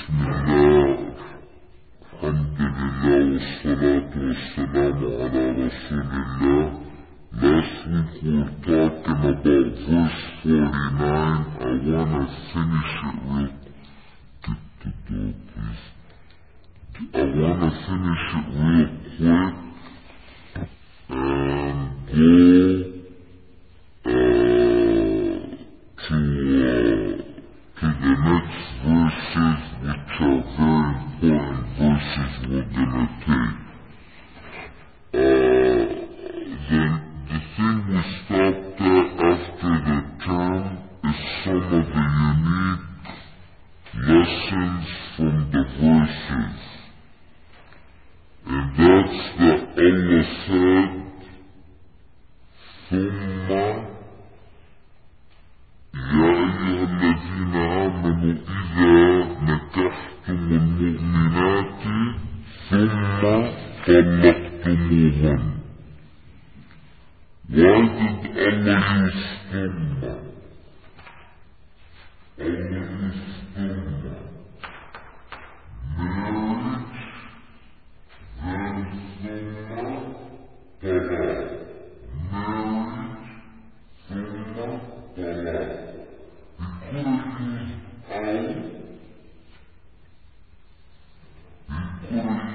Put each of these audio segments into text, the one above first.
بسم الله الحمد لله والصلاة والسلام على رسول الله. Last week we were talking about verse 49. I want to finish it real quick. Get the door, please. I want to finish it real quick and go to the next verses, which are very important verses we're going to take. The thing we stopped at after the term is some of the unique lessons from the verses. And that's that Allah said, ثُمَّ يَا أَيُّهَا الَّذِينَ آمَنُوا إِذَا نَكَحْتُمُ الْمُؤْمِنَاتِ ثُمَّ طَلَّقْتُمُوهُنَّ. Why did Allah use ثُمَّ? Allah used ثُمَّ. Marriage, then ثُمَّ طَلَاق. Marriage, ثُمَّ طَلَاق. He could have used أَوْ. He could have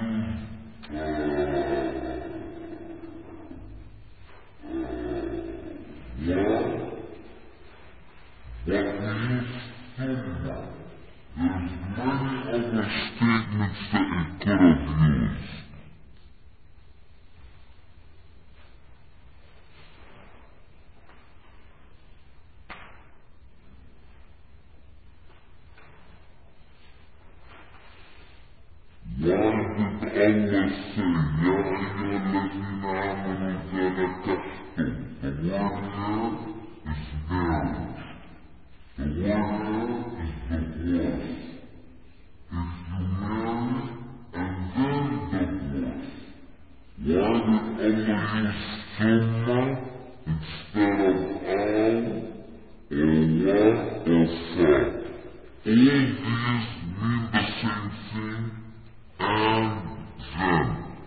used what? But he used ثُمَّ. There's many other statements that he could have used. Why did Allah say, يَا أَيُّهَا الَّذِينَ آمَنُوا إِذَا نَكَحْتُمْ? The word here is marriage. The word here is divorce. If you marry and then divorce, why did Allah use ثُمَّ instead of أَوْ or what or فَا? All these mean the same thing. And then,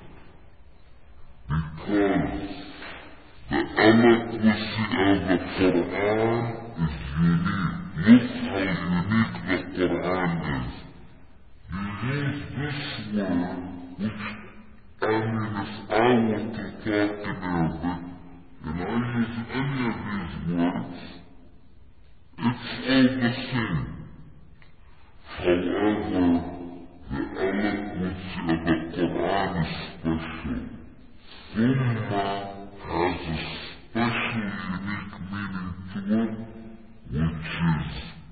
because the eloquency of the Quran is unique. Look how unique the Quran is. You use this word, which, if I were to talk in Arabic, and I use any of these words, it's all the same. However, the eloquency of the Quran is special. ثُمَّ has a special, unique meaning to it, which is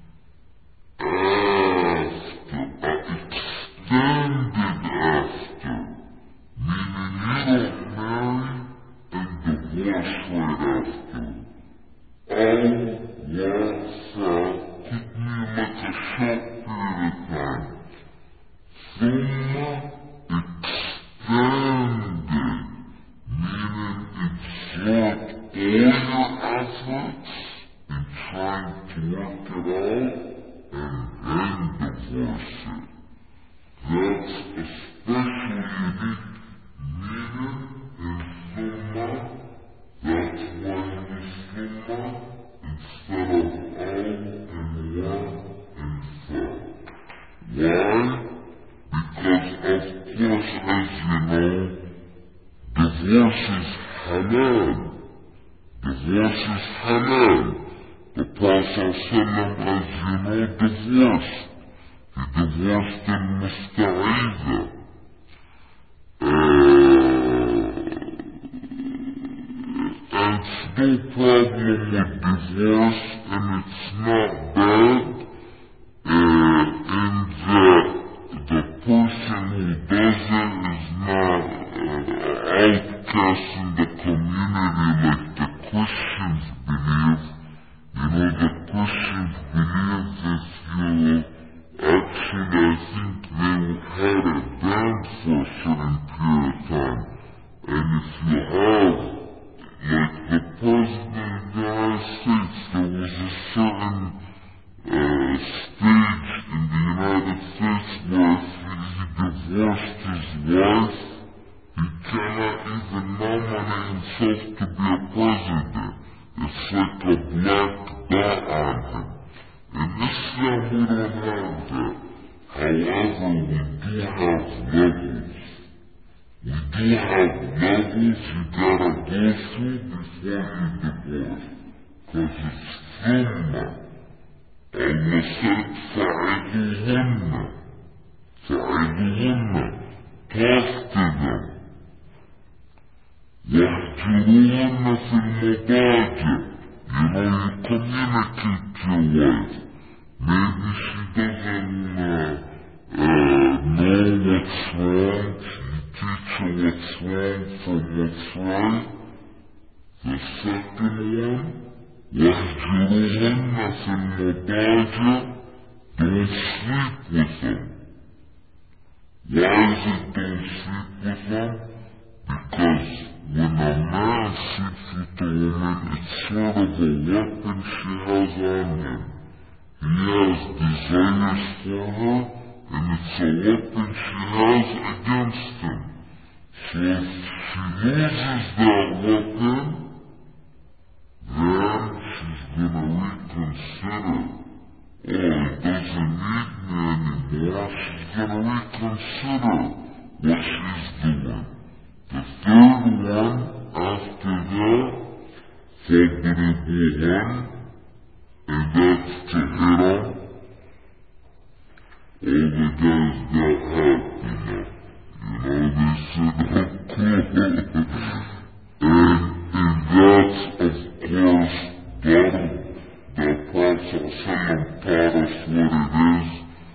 after, extended after, meaning you don't marry and divorce right after. أَوْ وَفَا could mean like a short period of time. ثُمَّ extended, meaning exert all your efforts in trying to work it out and then divorce it. That's a special, unique meaning in ثُمَّ. That's why you use ثُمَّ instead of أَوْ and وَا and فَا. Why? Because, of course, as you know, divorce is halal. Divorce is halal. The Prophet ﷺ, as you know, divorced. He divorced in Musta'idha. And it's no problem with divorce, and it's not bad in that the person who does it is not outcast in the community like the Christians believe. You know, the Christians believe if you actually, I think they had it banned for a certain period of time. And if you have, like the President of the United States, there was a certain stage in the United States point where if he divorced his wife, he cannot even nominate himself to be a president. It's like a black dot on him. In Islam, we don't have that. However, we do have levels. We do have levels you gotta go through before you divorce. Because it's sunnah. Allah said, فَعِدُهُنَّ. Talk to them. واهجروهن في المضاجع. You communicate to your wife. Maybe she doesn't know what's wrong. You teach her what's wrong from what's right. The second one, واهجروهن في المضاجع. Don't sleep with them. Why is it don't sleep with them? Because when a man sleeps with a woman, it's sort of a weapon she has on him. He has desires for her, and it's a weapon she has against him. So if she loses that weapon, then she's gonna reconsider. Oh, he doesn't need me anymore. She's gonna reconsider what she's doing. The third one, after that, فَاضْرِبُوهُنَّ, and that's to hit them. All the guys got happy now. They said, oh, cool. And that's, of course, the Prophet ﷺ taught us what it is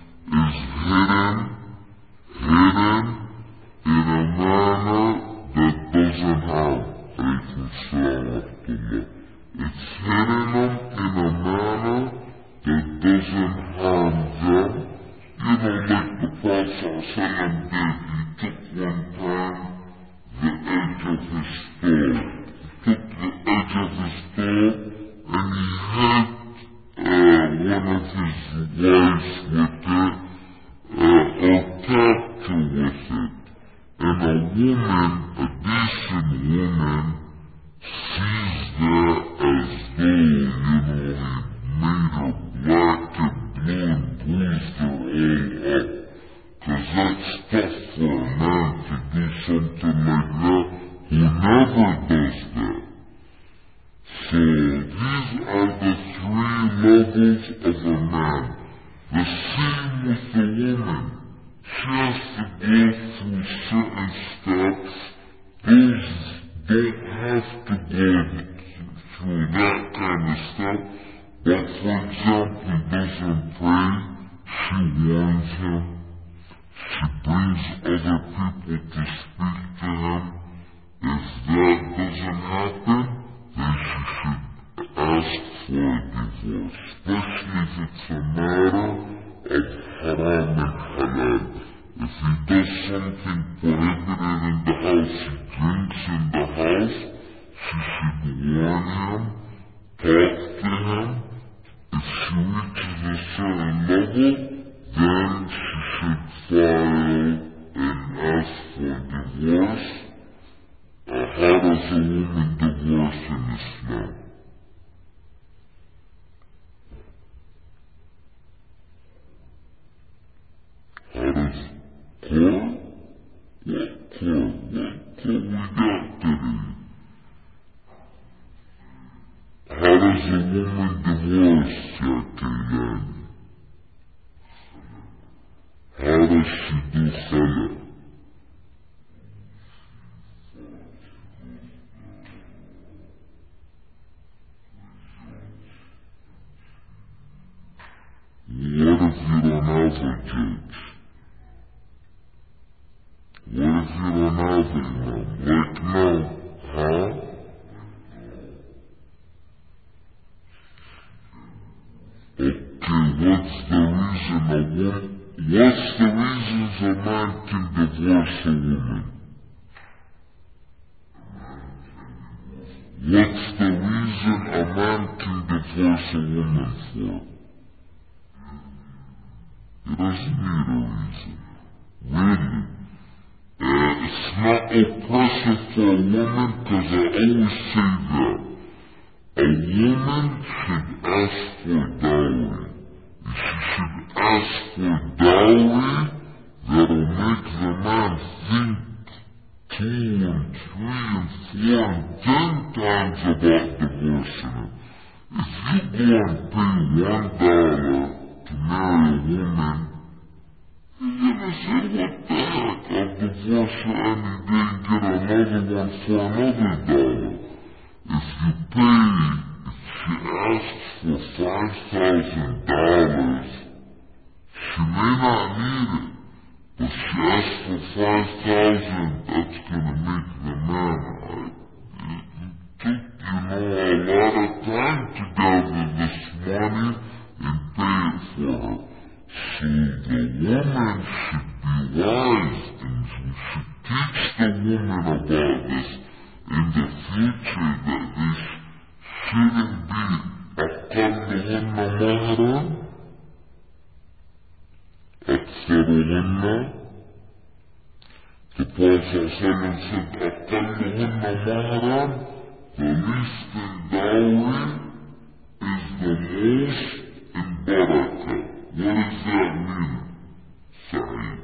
hidden in a manner that doesn't harm. Alaykum salam wa rahmatullah. It's hitting them in a manner that doesn't harm them. Like the Prophet ﷺ did. He took one time the edge of his sword. He took the edge of his sword and he hit one of his wives with it, or tapped her with it. And a woman, a decent woman, sees that as though, he made her black and blue and bruised her all up. Because that's tough for a man to do something like that who never does that. So these are the three levels of a man. The same with the woman. She has to go through certain steps. Those don't have to go through that kind of step. But for example, he doesn't pray. She warns him. She brings other people to speak to him. If that doesn't happen, then she should ask for a divorce. Especially if it's a matter of haram and halal. If he does something prohibited in the house, he drinks in the house, she should warn him, talk to him. If she reaches a certain level, then she should file and ask for divorce. How does a woman divorce in Islam? How does court? What court? What court we got today? How does a woman divorce, Keilani? How does she do khala? What if you don't have a judge? What if you don't have a imam? Like now, huh? Okay, what's the reasons a man can divorce a woman? What's the reason a man can divorce a woman for? He doesn't need a reason. Really. It's not oppressive for a woman, because I always say that. A woman should ask for dowry. And she should ask for dowry that'll make the man think 2 and 3 and 4 and 10 times about divorcing her. If you go and pay $1 to marry a woman, you're gonna say, what the heck, I'll divorce her any day and get another one for another $1. If she asks for $5,000, she may not need it. But she asks for $5,000, that's gonna make the man. It took, a lot of time to gather this money and pay it for her. So the woman should be wise, and we should teach the woman about this in the future, that this shouldn't be أقلهن مهرا أكثرهن. The Prophet said, أقلهن مهرا, the least in dowry is the most in barakah. What does that mean, Sa'id?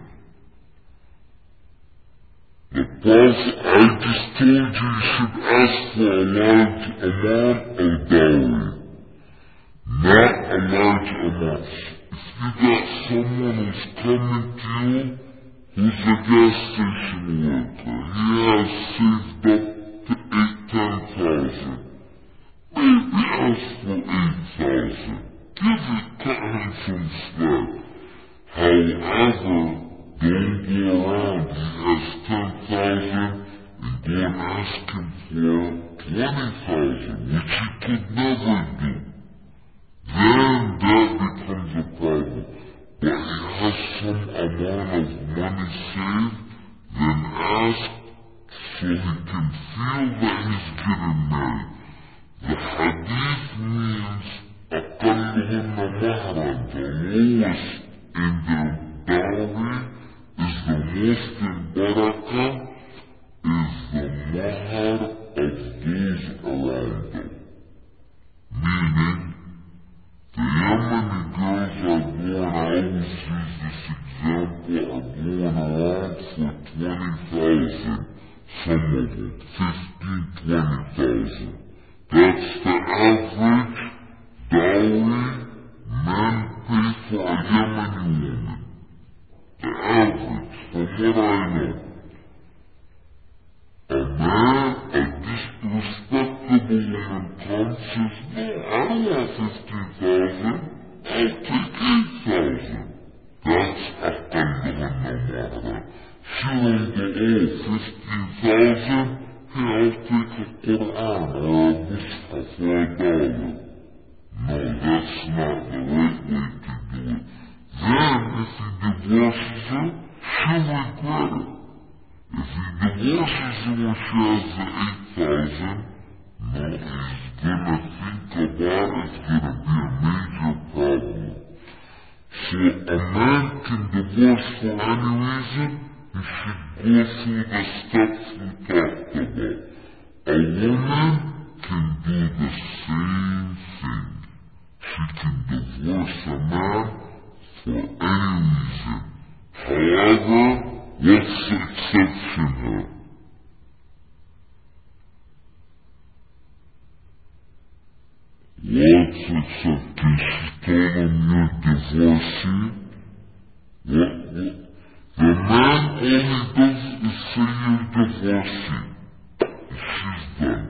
The Prophet, I just told you should ask for a large amount of dowry, not a large amount. If you got someone who's coming to you, who's a gas station worker, he has saved up to 10,000. Maybe ask for 8,000. Cut him some slack. However, don't go around. He has 10,000 and go and ask him for 20,000, which he could never do. Then that becomes a problem. But he has some amount of money saved, then ask so he can feel that he's getting married. The hadith means أقلهن مهرا, the lowest in their dowry is the most in barakah, is the mahar of those around them. Meaning, the Yemeni girls are going, I always use this example, are going around for 20,000, some of them, 15,000, 20,000. That's the average dowry men pay for a Yemeni woman. The average, from what I know. A man, a disrespectable woman comes, says, no, I don't want 15,000, I'll take 8,000. That's أقلهن مهرا. She won't go, 15,000, hey, I'll take a Quran or a Mus'haf for $1. No, that's not the right way to do it. Then, if he divorces her, she'll regret it. If he divorces her when she has the 8,000, no, he's gonna think about it, it's gonna be a major problem. So a man can divorce for any reason, he should go through the steps we talked about. A woman can do the same thing. She can divorce a man for any reason. However, what's the exception here? What's the exception? Can she tell him you're divorcee? The man, all he does is say you're divorcee. She's done.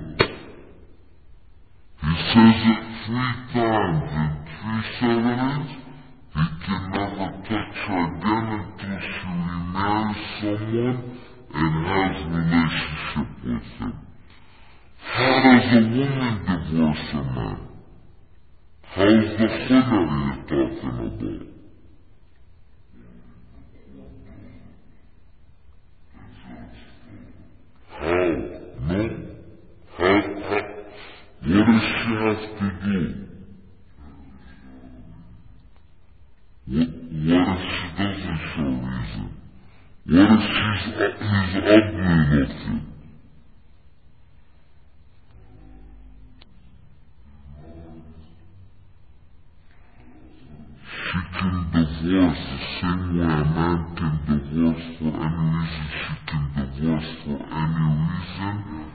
He says it 3 times in 3 ceremonies. He can never touch her again until she remarries someone and has a relationship with him. How does a woman divorce a man? How's the khula you're talking about? How? No? How? What does she have to do? What does What if he's ugly looking? She can divorce the same way a man can divorce for any reason. She can divorce for any reason.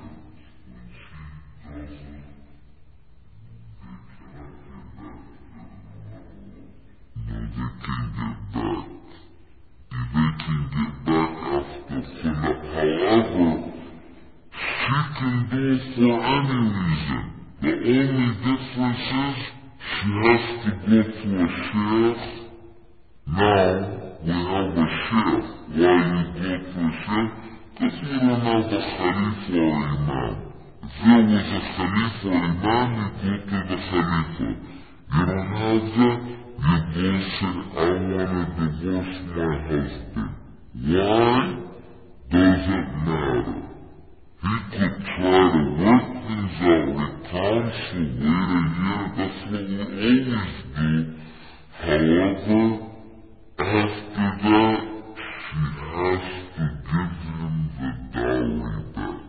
No, they can get back. They can get back after finale. However, she can do it for any reason. The only difference is she has to go through a sheikh. Now we have a sheikh. Why you go through a sheikh? Because we don't have a Khalifa or Imam. If there was a Khalifa or Imam, you go to the Khalifa. You don't have that, you go say, I want to divorce my husband. Why? Doesn't matter. He could try to work things out, reconcile, wait a year, that's what we always do. However, after that, she has to give him the dowry back.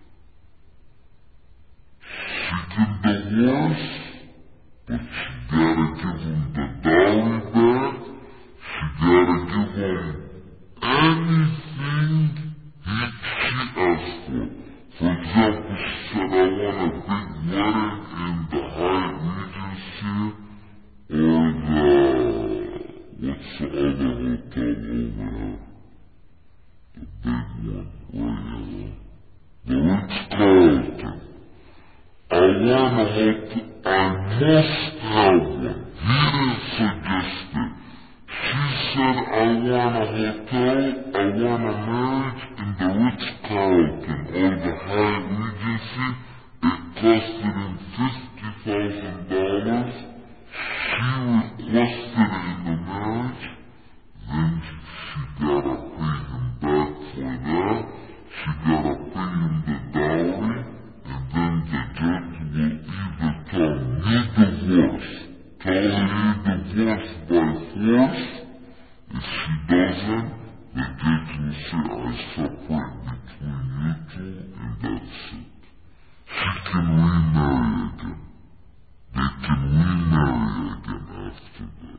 She can divorce, but she gotta give him the dowry back. She gotta give him anything she asked for. For example, she said, I want a big wedding in the Hyatt Regency or what's the other hotel over there? The big one, right here. The Ritz-Carlton. I want a hotel, I must have one. He didn't suggest it. She said, I want a hotel, I want a marriage in the Ritz-Carlton or the Hyatt Regency. It costed him $50,000. She requested it in the marriage. Then she gotta pay him back for that. She gotta pay him the dowry. And then the judge will either tell you divorce. Tell her you divorce by force. If she doesn't, the judge will say, I separate between you two, and that's it. She can remarry again. They can remarry again after that.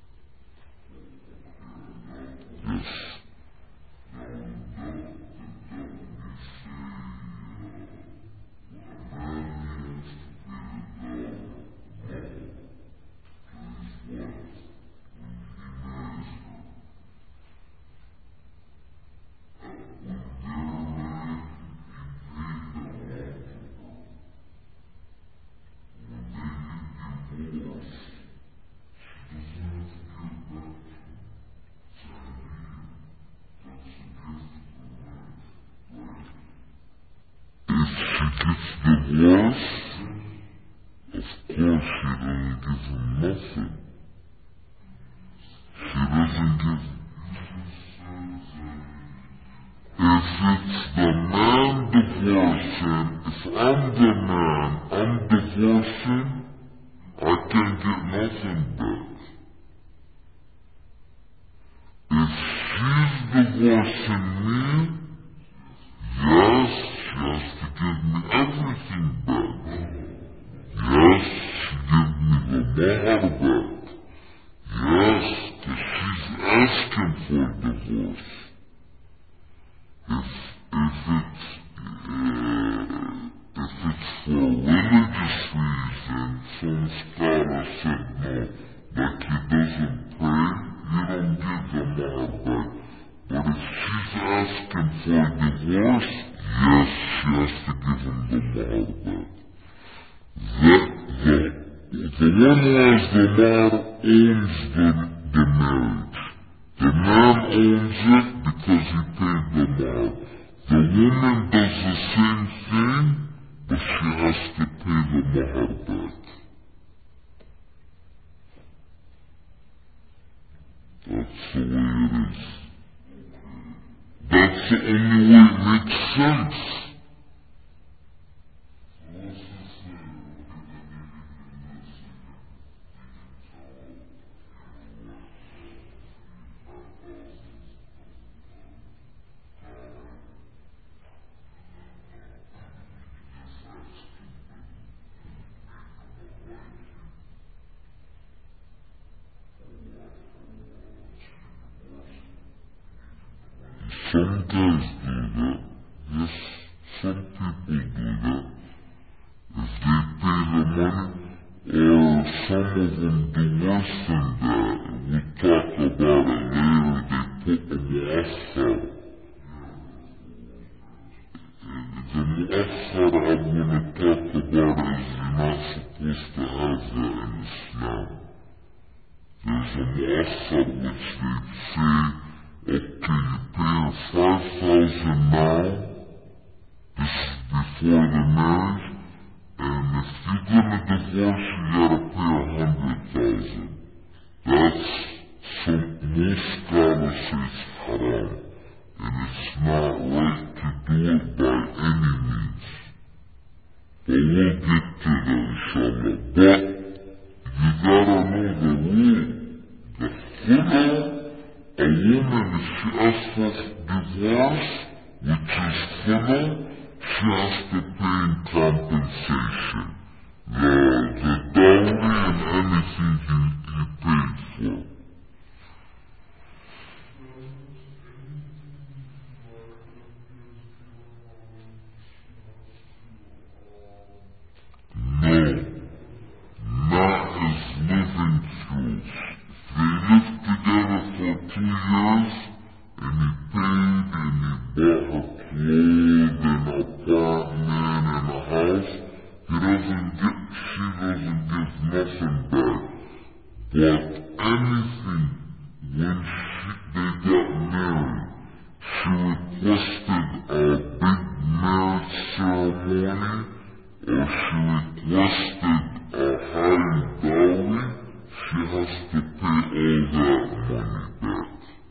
Yes. Divorce, of course she doesn't give him nothing. She doesn't give. If it's the man divorcing, if I'm the man, I'm divorcing, I can get nothing back. If she's divorcing me, yes, she has to give me everything back. Yes, she gives me the mahar back. Yes, because she's asking for divorce. If it's for religious reasons, some scholars said no, like he doesn't pray, you don't give the mahar back. But if she's asking for divorce, yes, she has to give him the mahar back. The one who has the mahar owns the marriage. The man owns it because he paid the mahar. The woman does the same thing, but she has to pay the mahar back. That's the way it is. That's the only way it makes sense. some guys do that. Yes, some people do that. If they pay the money, or some of them do worse than that. We'll talk about it later. They put a mu'akhar. The mu'akhar I'm going to talk about is you're not supposed to have that in Islam. There's a mu'akhar which they say, okay, you pay her $5,000 now, this is before the marriage, and if you're gonna divorce, you gotta pay $100,000. That's most scholars say it's haram, and it's not right to do it by any means. But we'll get to that, inshallah. But you gotta know the rule. The khula, a woman, if she asks for divorce, which is khula, she has to pay in compensation. The dowry and anything he paid for. No, not as living fuels. They lived together for 2 years, and he paid and he bought her clothes and an apartment and a house. She doesn't give nothing back. But anything, when they got married, she requested a big marriage ceremony, or she requested a high dowry, she has to pay all that money back.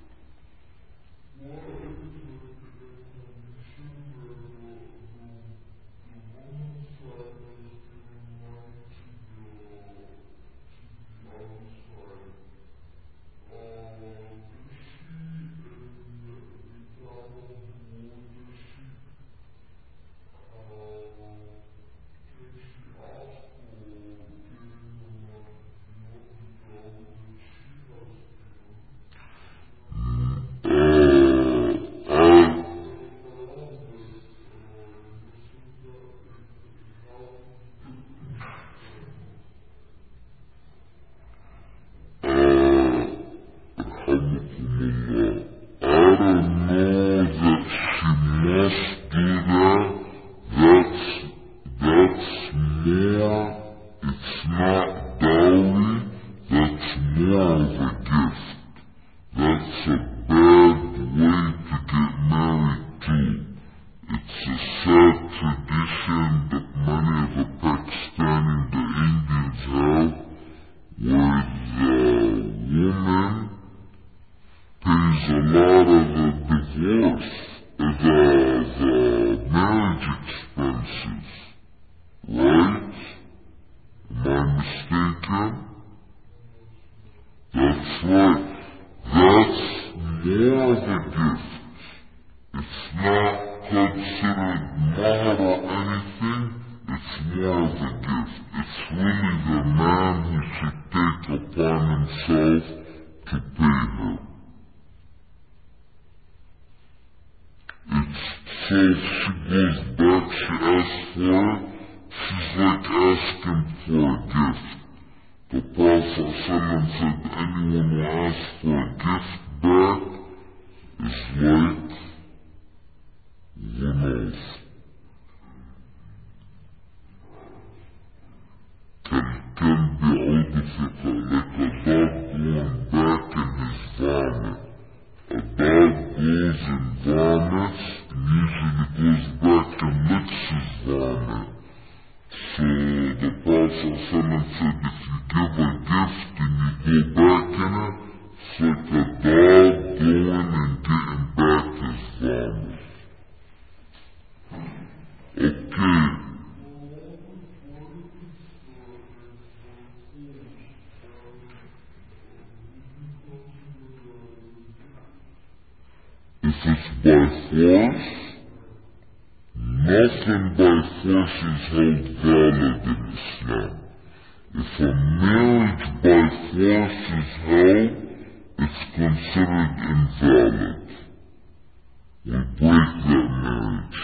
If it's by force, nothing by force is held valid in Islam. If a marriage by force is held, it's considered invalid. will break that marriage.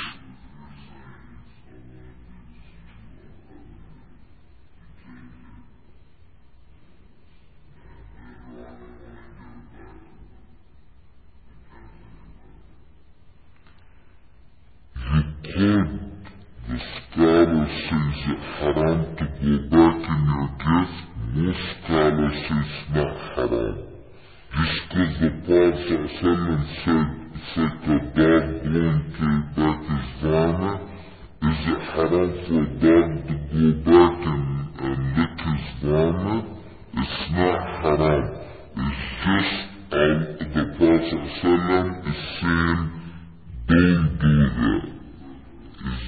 The scholar says it's haram to go back in your gift. Most scholars say it's not haram. Just because the Prophet said it's like a dog going to back his vomit, is it haram for a dog to go back and lick his vomit? It's not haram. It's just the Prophet is saying, don't do that. It's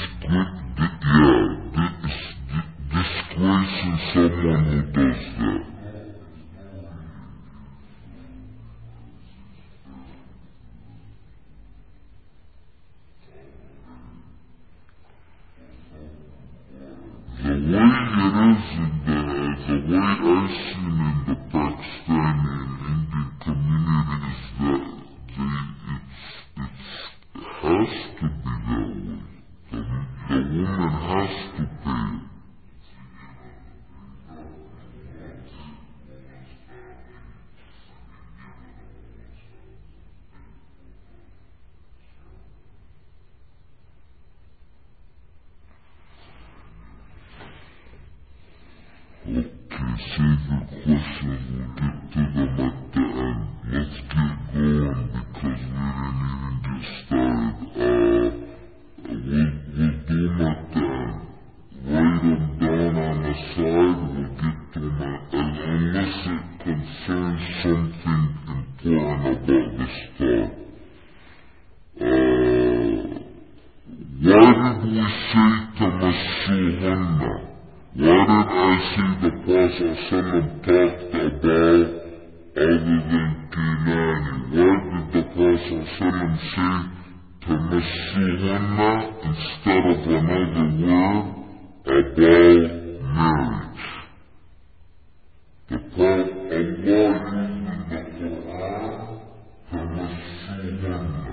disgracing someone who does that. The way I seen in the Pakistani and Indian community is that it has to be that way. The woman has to pay. Okay, save your questions. We'll get to them at the end. Let's get going because we didn't even get started. We'll do them at the end. Write them down on the side. We'll get to them unless it concerns something important about the start. Why did we say tamassuhunna? Why did I say the Prophet talked about other than Kinani? Why did the Prophet say tamassuhunna instead of another word about marriage? The Prophet, Allah used in the Quran, tamassuhunna.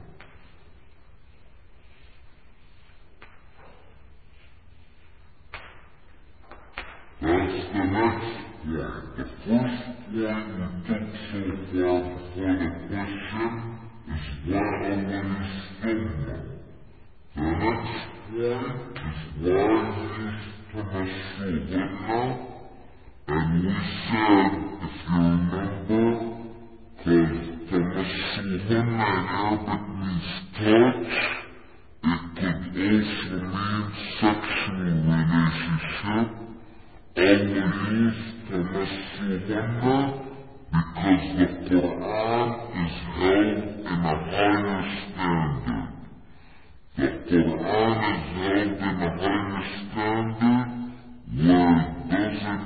That's the next point. The first point we took so far before the question is why Allah used sunnah. The next point is why He used tamassuhunna. And we said, if you remember, because tamassuhunna in Arabic means touch, it could also mean sexual relationship. Allah used tamassuhunna because the Quran is held in a higher standard. The Quran is held in a higher standard where it does not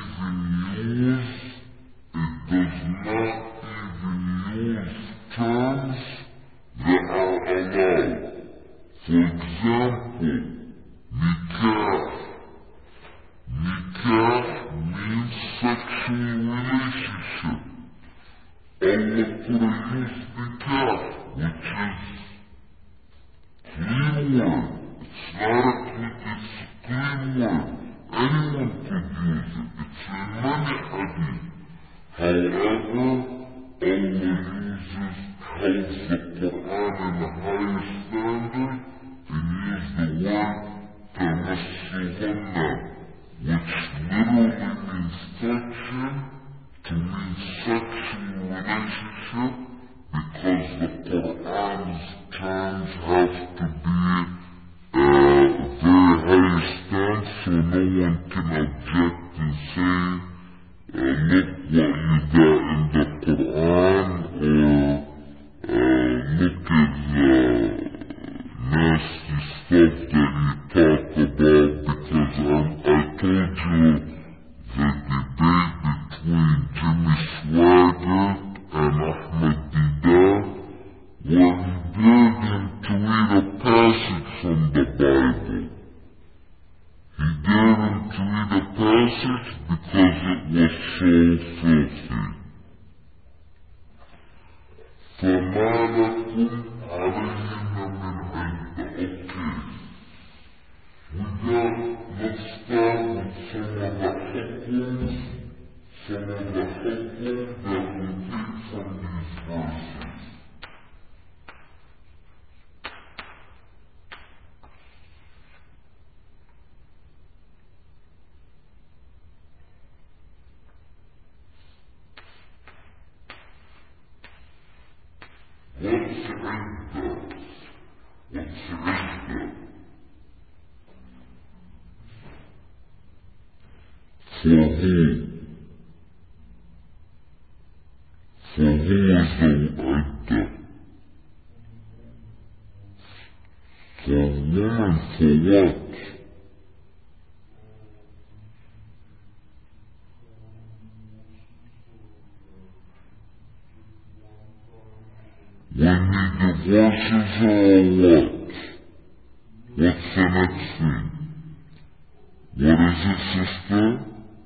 even use terms that are allowed. For example, nikah. Nikah means sexual relationship. Allah could have used nikah, which is clean word. It's clean word. Anyone could use it. It's in many hadith. However, Allah holds the Quran in the higher standard and used the word tamassuhunna, which literally means touching, to mean sexual relationship, because the Quran's terms have to be very high stand, so no one can object and say, look what you got in the Quran, or look at the nasty stuff that you talk about, because I told you the debate between Jimmy Swaggart and Ahmed Deedat, where he dared him to read a passage from the Bible. He dared him to read a passage because it was so filthy. فَمَا لَكُمْ For who? For who is the idea? For woman, for what? When he divorces her or what? What's the next thing? What is it, sister?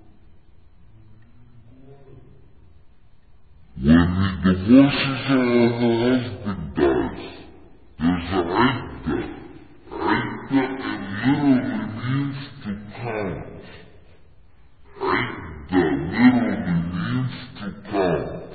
When he divorces her or her husband dies, there's an idda. Idda literally means to count. Idda literally means to count.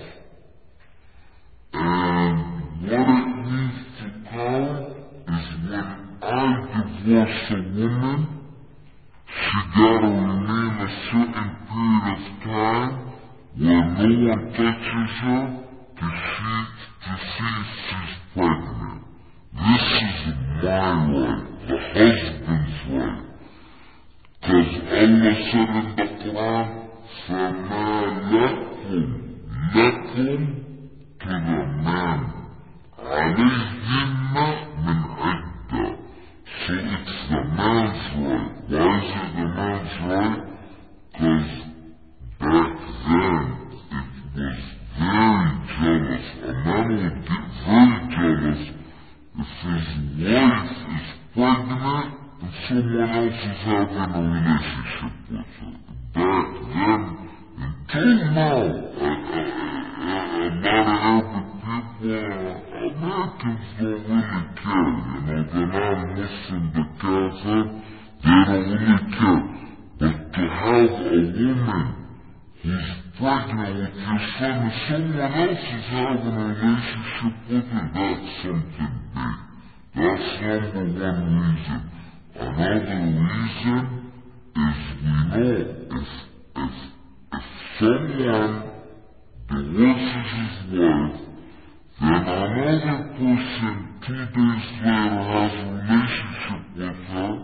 And what it means to count is when I divorce a woman, she gotta remain a certain period of time where no one touches her to see she's pregnant. This is my right, the husband's right. Because Allah said in the Quran, فَمَا لَكُمْ to the man, عَلَيْهِنَّ مِنْ عِدَّةٍ. So it's the man's right. Why is it the man's right? Because back then it was very jealous. A man would get very jealous if his wife is pregnant and someone else is having a relationship with her. Back then, until now, a lot of Arabic people, Americans don't really care, the non-Muslim, the Kafir, they don't really care. But to have a woman who's pregnant with your son and someone else is having a relationship with her, that's something big. That's number one reason. Another reason is we know if someone divorces his wife, then another person 2 days later has a relationship with her,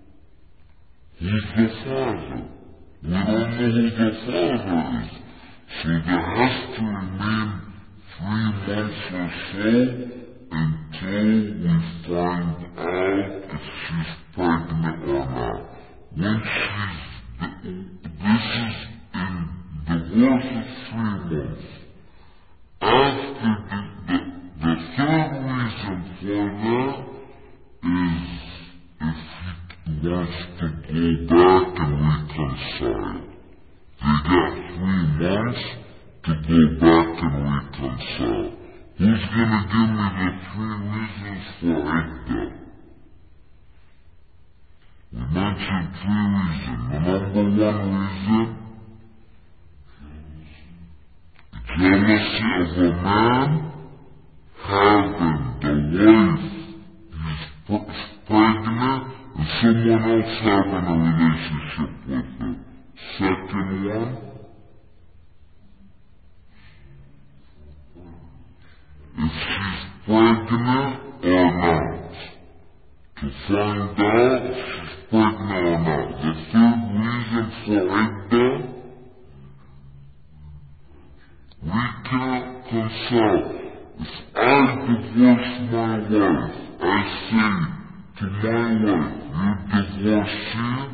who's the father? We don't know who the father is. So there has to remain 3 months or so until we find out if she's pregnant or not. When this is in divorce is 3 months. After the third reason for that is if he wants to go back and reconcile. They got 3 months to go back and reconcile. Who's gonna give me the 3 reasons for idda? We mentioned 3 reasons. The number 1 reason, jealousy of a man having the wife he's pregnant and someone else having a relationship with her. Second one, if she's pregnant or not. To find out if she's pregnant or not. The third reason for idda, reconcile. If I divorce my wife, I say to my wife, you divorcee,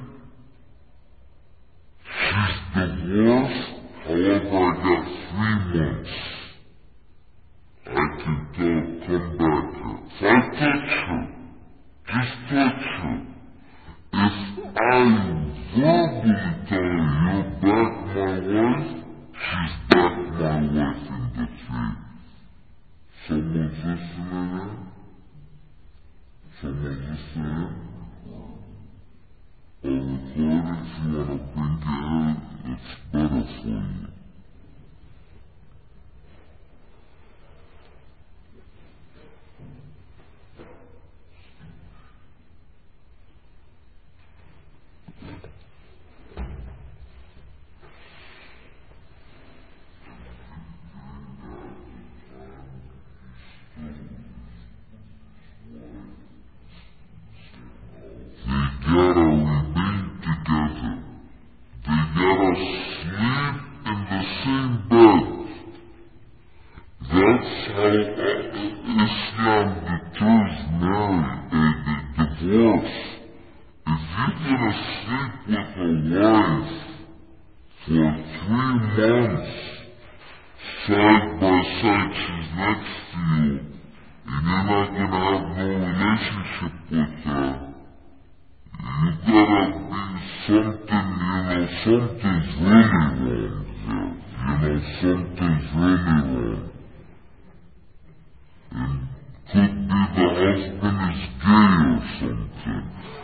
she's divorced, however I got 3 months. I can tell, come back here. If I touch her, just touch her. If I verbally tell her, you're back my wife, she's back my wife in the 3. Someone's listening? Someone's listening? I'll record it if you want to bring it in. It's better for you. Islam deters divorce. If you're gonna sleep with a wife for 3 months, side by side, she's next to you, and you're not gonna have no relationship with her, you gotta be something's really wrong here. Something's really wrong. And could be the husband is gay or something.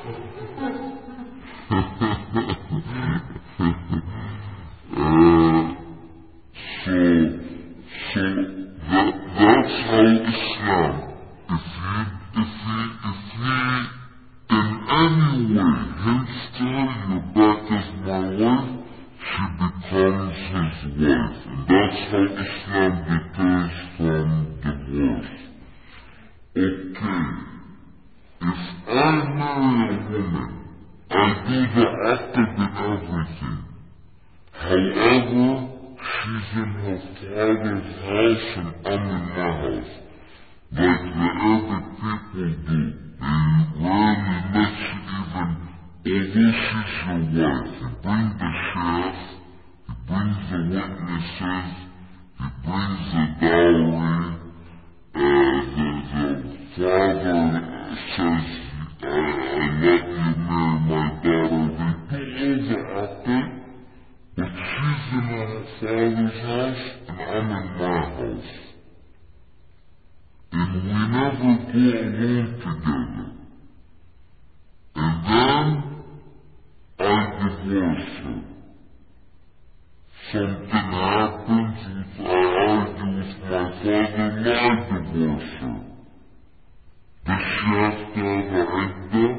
That's how Islam, if he in any way hints to her, your back is my wife, she becomes his wife. And that's how Islam deters from divorce. Okay, if I marry a woman, I do the akad and everything. However, she's in her father's house and I'm in my house. Like the Arabic people do. They rarely let you even, although she's your wife, you bring the chef, he brings the witnesses, he brings the dowry, the father says, I let you marry my daughter. They do all the akad, but she's in her father's house and I'm in my house. And we never go alone together. And then I divorce her. Something happens, I argue with my father and I divorce her. Does she have to have an iddah?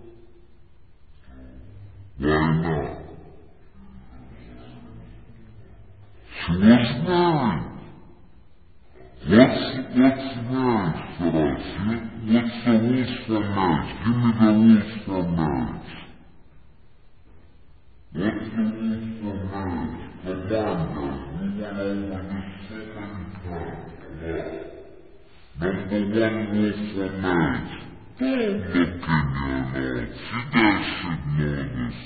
Why not? She was married. What's marriage for us? What's the rules for marriage? Give me the rules for marriage. What's the rules for marriage? Come on, guys. We went over this so many times. Number 1 rule for marriage. Don't look in your notes. You guys should know this.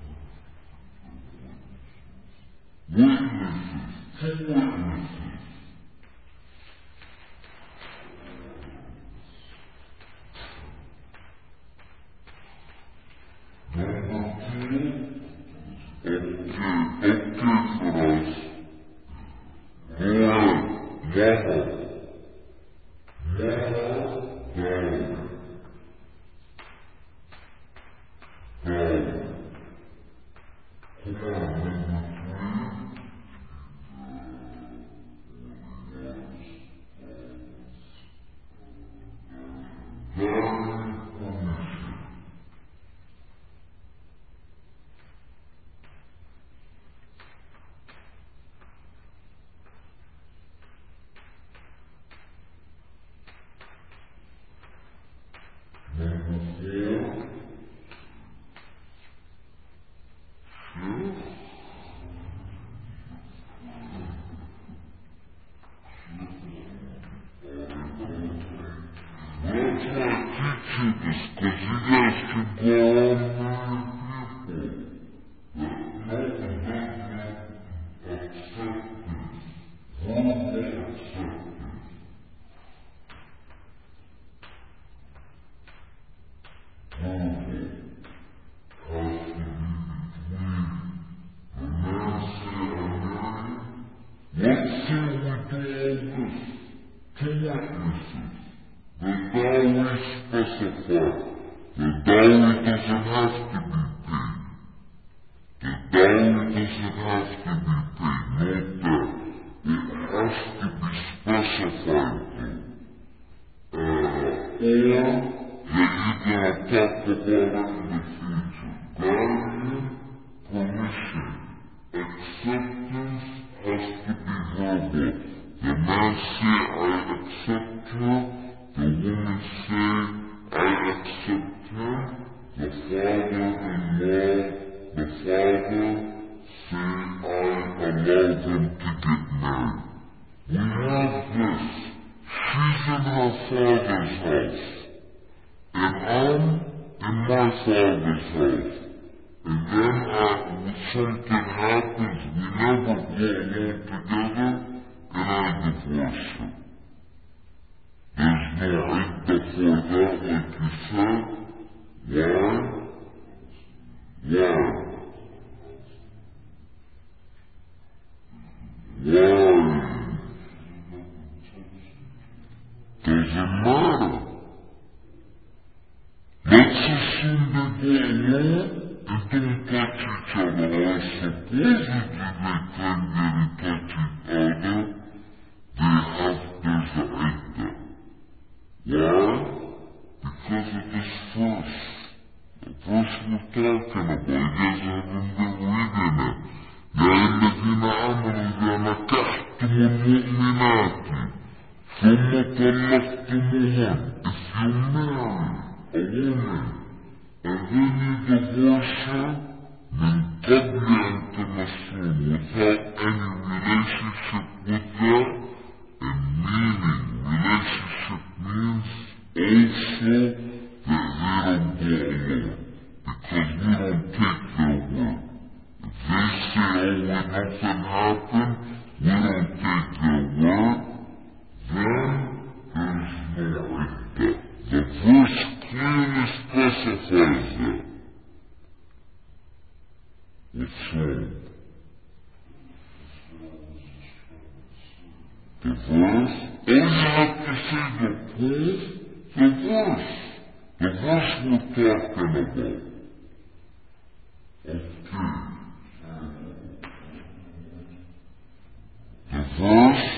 Witnesses. 2 witnesses. Number 2, okay for us. Mahar. father's house, and I'm in my father's house, and then something happens, we never go alone together, and I divorce her. There's no iddah for that, like you said. Why? Why? Doesn't matter. Let's assume they go alone and don't touch each other, or supposedly they claim they touch each other. There's an iddah. Why? Because of this verse. The verse we're talking about. You guys haven't been reading it. يا الذين آمنوا إذا نكحتم المؤمنات ثم طلقتموهن. If you marry a woman and then you divorce her من قبل أن تمسون, without any relationship with that, and meaning relationship means also that they don't go alone, because we don't take their word. If they say, oh, nothing happened, we don't take their word, then there's no iddah. The verse clearly specifies that. What's wrong? The verse? Oh, you have to say the proof? The verse. The verse we're talking about. Okay. The verse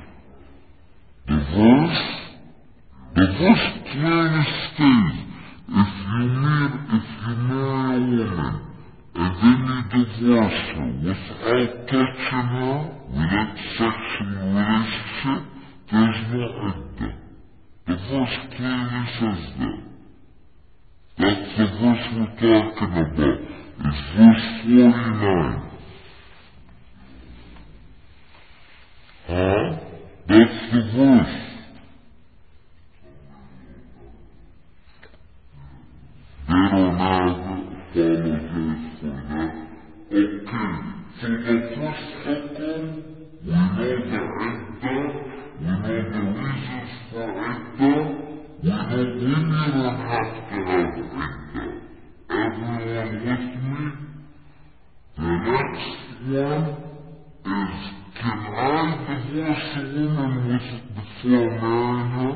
clearly states, if you marry a woman and then you divorce her without touching her, without sexual relationship, there's no iddah. The verse clearly says that. That's the verse we're talking about. It's verse 49. Huh? That's the verse. They don't have it. Apologize for that. Okay, so the first hukum, we know the iddah, we know the reasons for iddah, we know when you don't have to have iddah. Everyone with me? The next one is, can I divorce a woman before marrying her?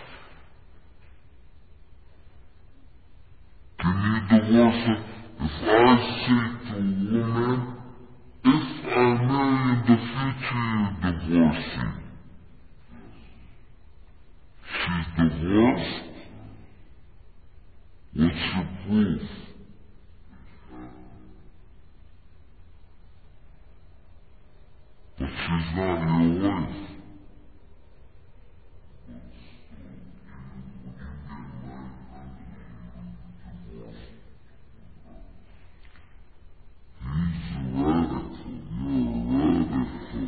Can you divorce her? If I say to a woman, if I marry in the future, you're divorcing. She's divorced? What's your proof? But she's not your wife. He's a radical. You're a radical.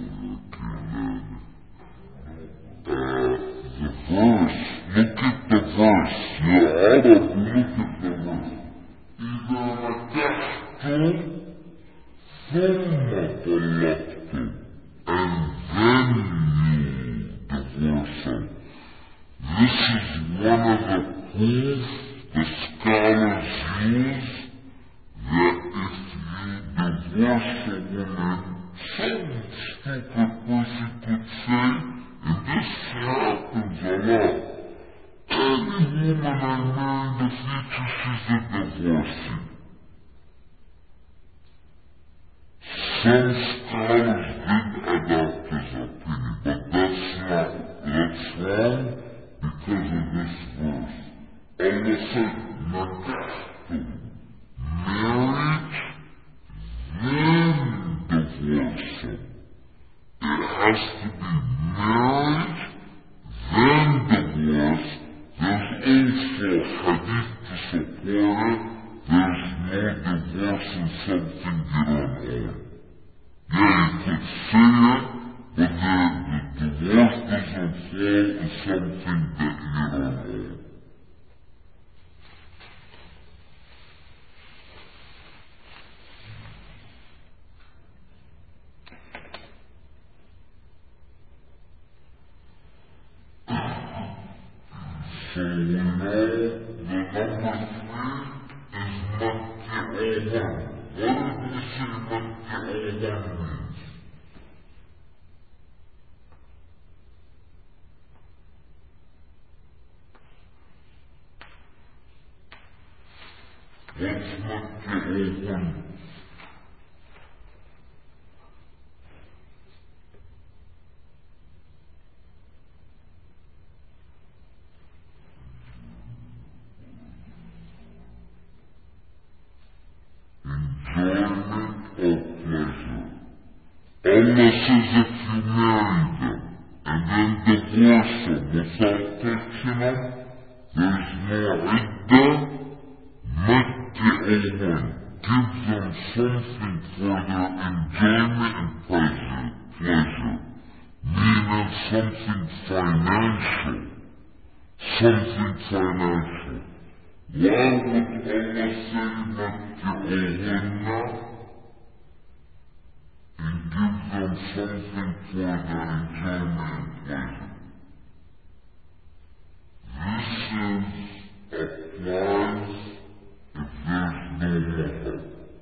The verse. Look at the verse. You're out of look at the verse. إذا نكحتم ثم طلقتم, and then you divorce them. This is one of the proofs the scholars use that if you divorce a woman, some stupid person could say, and this happens a lot, any woman I marry in the future, she's a divorcee. Some scholars did adopt his opinion, but that's wrong because of this verse. Allah said, nakahtum, marriage, then divorce. It has to be marriage, then divorce. There's also hadith to support it. There's no divorce in something you don't own. Yeah, you could say it, but the divorce doesn't fall in something that you So we know the number 3 is Manke-O-1. What did we say Manke-O-1 means? What's Manke-O-1? Enjoyment or pleasure. Allah says if you marry them and then divorce them without touching them, there's no iddah. Manke-O-1. Give them something for their enjoyment and pleasure, meaning something financial. Why would Allah say Manke-O-1 now? And give them something for their enjoyment and pleasure. This applies if there's no mahar.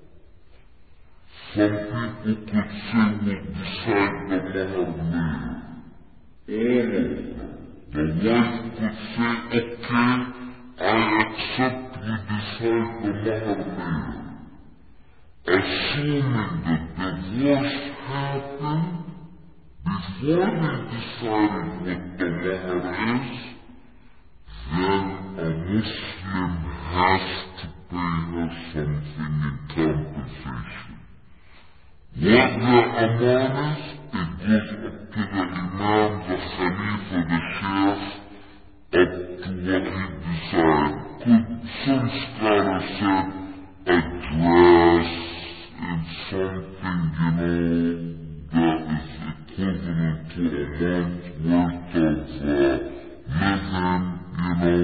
Some people could say we'll decide the mahar later. All of them. The wife could say, okay, I accept we decide the mahar later. Assuming that divorce happened before they decided what the mahar is, then a Muslim has to pay her something in compensation. What the amount is, it goes up to the Imam, the Khalifa, the Sheikh, up to what he decides. Some scholars said a dress and something, that is equivalent to a month's worth of living, how much it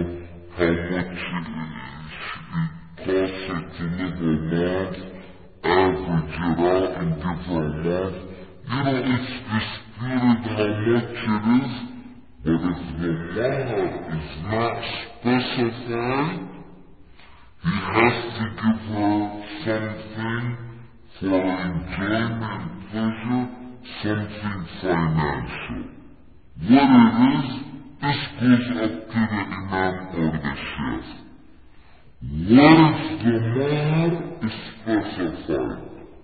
costs her to live a month, average it out and give her a month. It's disputed how much it is, but if the mahar is not specified, he has to give her something for enjoyment and pleasure, something financial. What it is, this goes up to the Imam or the Sheikh. What if the mahar is specified?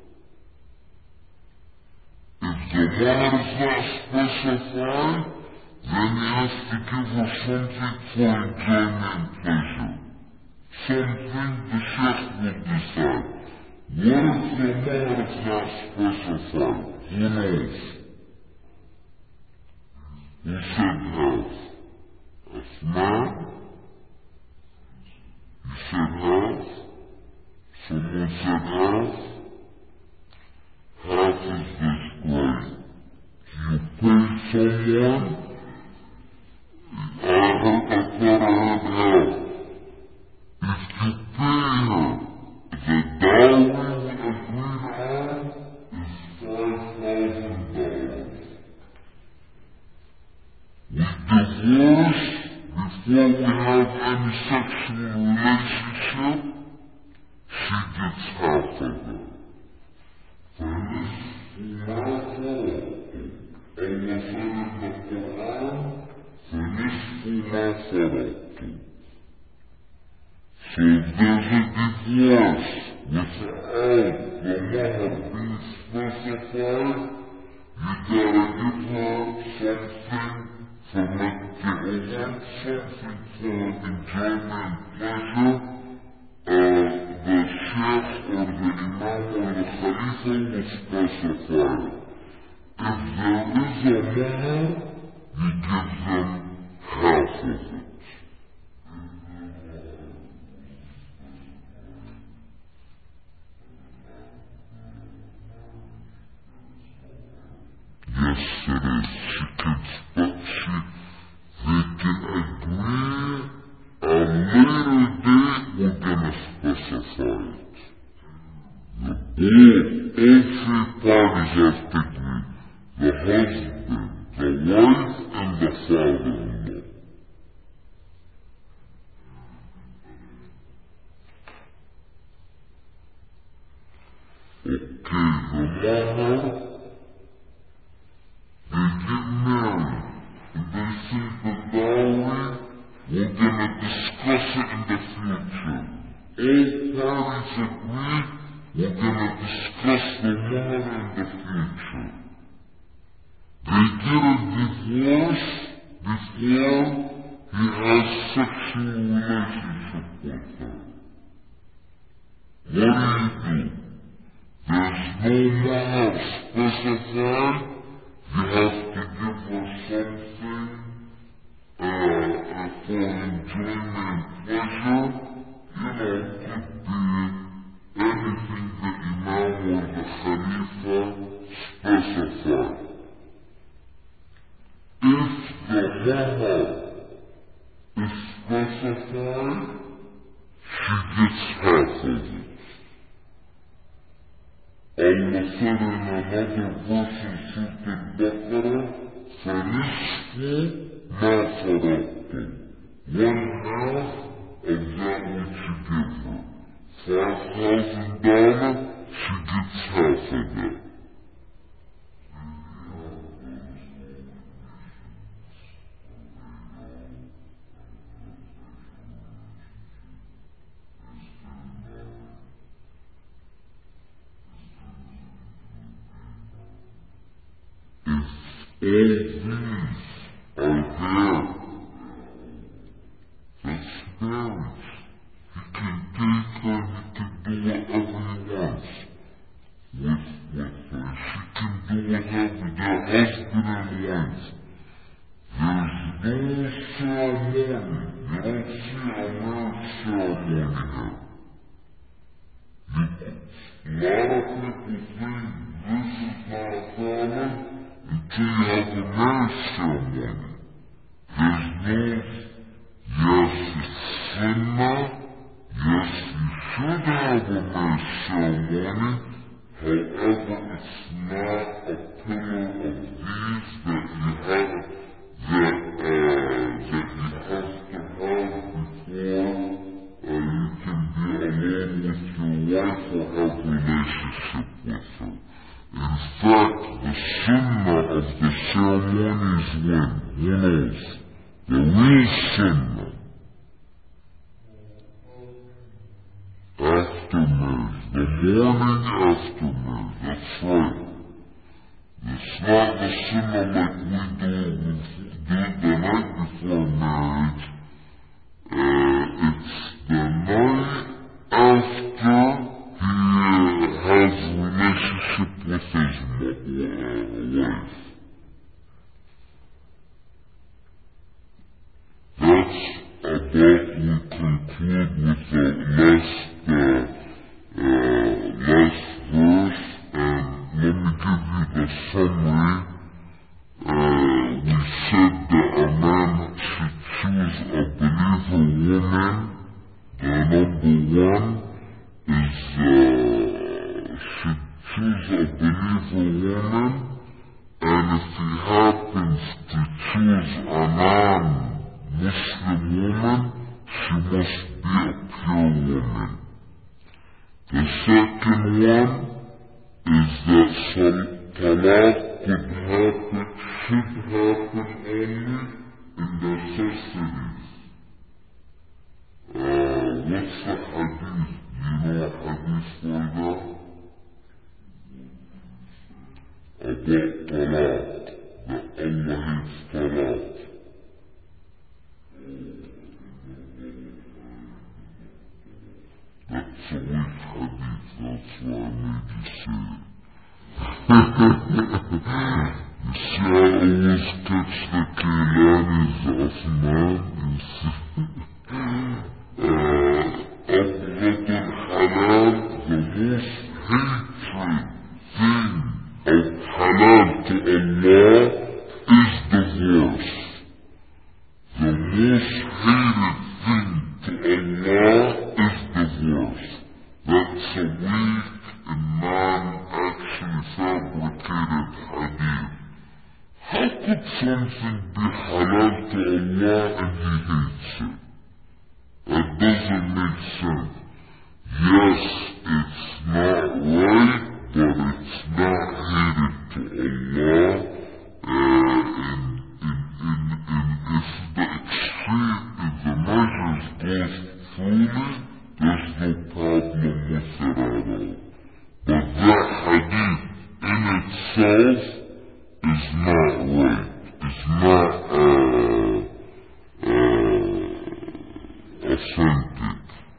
If the mahar is not specified, then he has to give her something for enjoyment and pleasure. Something the Sheikh will decide. What if the mahar is not specified? Who knows? Who said half? Uthman? You said half? Someone said half? Half is this great. You pay someone? I thought I heard half. If you pay her, the dowry we agreed on is $5,000. We divorce before we have any sexual relationship, she gets half of it. فنصف ما فرضتم. Allah said in the Quran, فنصف ما فرضتم. So if there's a divorce without the mahar being specified, you gotta give her something for Manke-O-1, something for enjoyment and pleasure. The Sheikh or the Imam or the Khalifa will specify it. If there is a mahar, you give them half of it. Yes, it is. They can agree a later date we're gonna specify it. All three parties have to agree. The husband, the wife, and the father-in-law. they get married, and they say the dowry, we're gonna discuss it in the future. All parties agree, we're gonna discuss the matter in the future. They get a divorce before he has sexual relationship with her. What do? There's no mahar specified. You have to give her something for enjoyment and pleasure. Could be anything the Imam or the Khalifa specified. If the mahar is specified, she gets half of it. Allah said in another verse in Surah Al-Baqarah, فَنِصْفُ مَا فَرَضْتُمْ. 1/2 of that which you give her. $5,000, she gets half of that. All these are there. That's marriage. He can take her, he can do whatever he wants with her. She can do whatever, their husband and wife. There's no ceremony. You don't see a marriage ceremony here. A lot of people think this is not valid until you have a marriage ceremony. There's no, yes, it's sunnah, yes, you should have a marriage ceremony, however, it's not a pillar of these that you have to have before you can be alone with your wife or have a relationship with her. In fact, the sunnah of the ceremony is when? Who knows? The real sunnah. After marriage. The morning after marriage. That's right. It's not the sunnah like we do the night before marriage. It's the night after he has a relationship with his wife. That's about, we conclude with the last verse, and let me give you the summary. We said that a man should choose a believer woman. Number one is should choose a believer woman, and if he happens to choose a non-Muslim woman, she must be a pure woman. The second one is that talaq should happen only in necessities. What's the hadith? Do you know a hadith for that? About talaq, that Allah hates talaq. That's a weak hadith, that's why I made you say it. You see, I always catch the Kailani's Uthman, you see. أبغض الحلال, the most hatred thing of halal to Allah is divorce. The most hated thing to Allah is divorce. That's a weak and non-actually fabricated hadith. How could something be halal to Allah and He hates it? That doesn't make sense. Yes, it's not right, there's no problem with it at all. But that hadith in itself is not right. It's not authentic.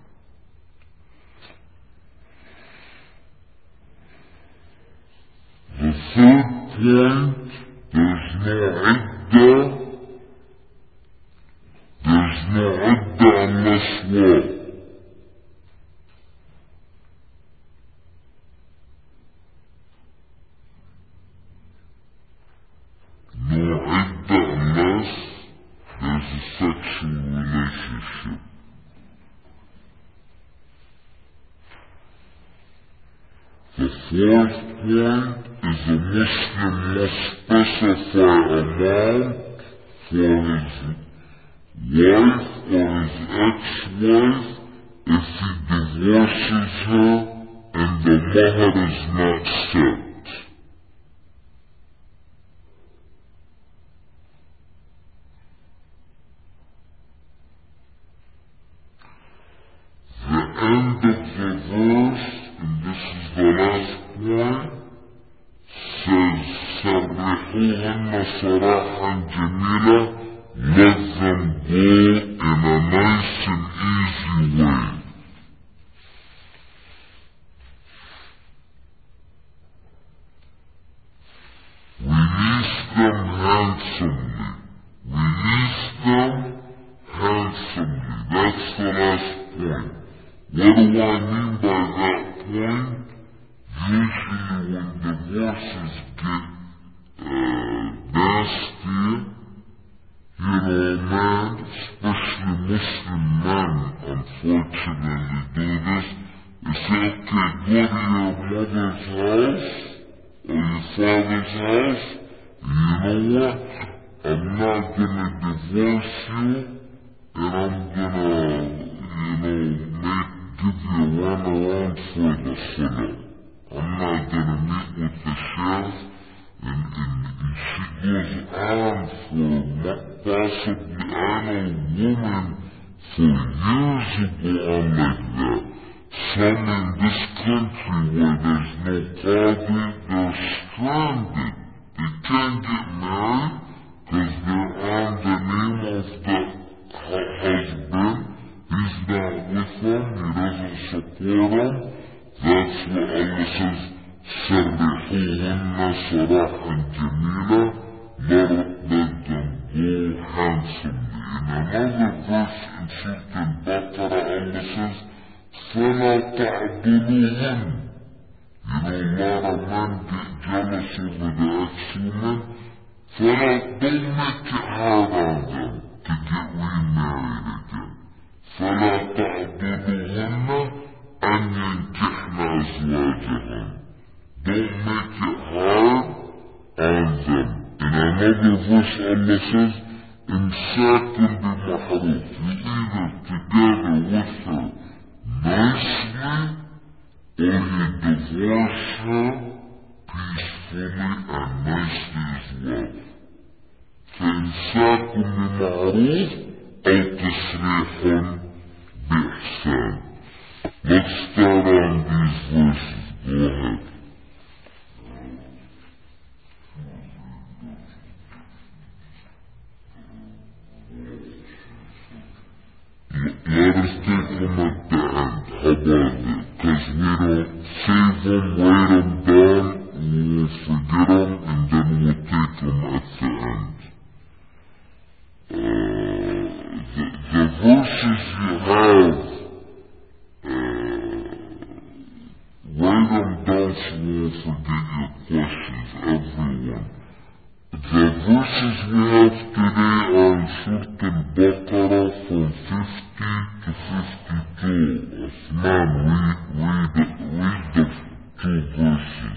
The third point, there's no iddah unless what? No iddah unless there's a sexual relationship. The fourth point is a Muslim must specify amount for his wife or his ex-wife if he divorces her and the mahar is not set. The end of the verse, and this is the last point, says سرحوهن سراحا جميلا, let them go in a nice and easy way. Release them handsomely. Release them handsomely. That's the last point. What do I mean by that point? Usually when divorces get nasty, men, especially Muslim men, unfortunately do this. They say, okay, go to your mother's house or your father's house, and you know what? I'm not gonna divorce you, and I'm gonna, give you a runaround for the khula. I'm not gonna meet with the sheriff, and she goes on for possibly, I know women for years who go on like that. Some in this country where there's no qadi, they're stranded. They can't get married because they're on the name of the husband. He's not with them, he doesn't support them. That's what Allah says, سرحوهن سراحا جميلا, let them go handsomely. In another verse in Surah Al-Baqarah, Allah says, فلا تعضلوهن. A lot of men get jealous over the ex-women. Don't make it hard on them to get remarried again. فلا تعضلوهن أن ينكحن أزواجهن. Don't make it hard on them. In another verse, Allah says, إمساكٌ بمعروف. You either together with her nicely, or you divorce her peacefully and nicely as well. فإمساك بمعروف أو تسريح بإحسان. Let's start on these verses. Go ahead. Let us take them at the end. How about it? Because we don't save them, write them down, we'll forget them, and then we'll take them at the end. The verses you have, write them down so we won't forget your questions, everyone. The verses we have today are in Surah Al-Baqarah from 50 to 52. Uthman, read the two verses.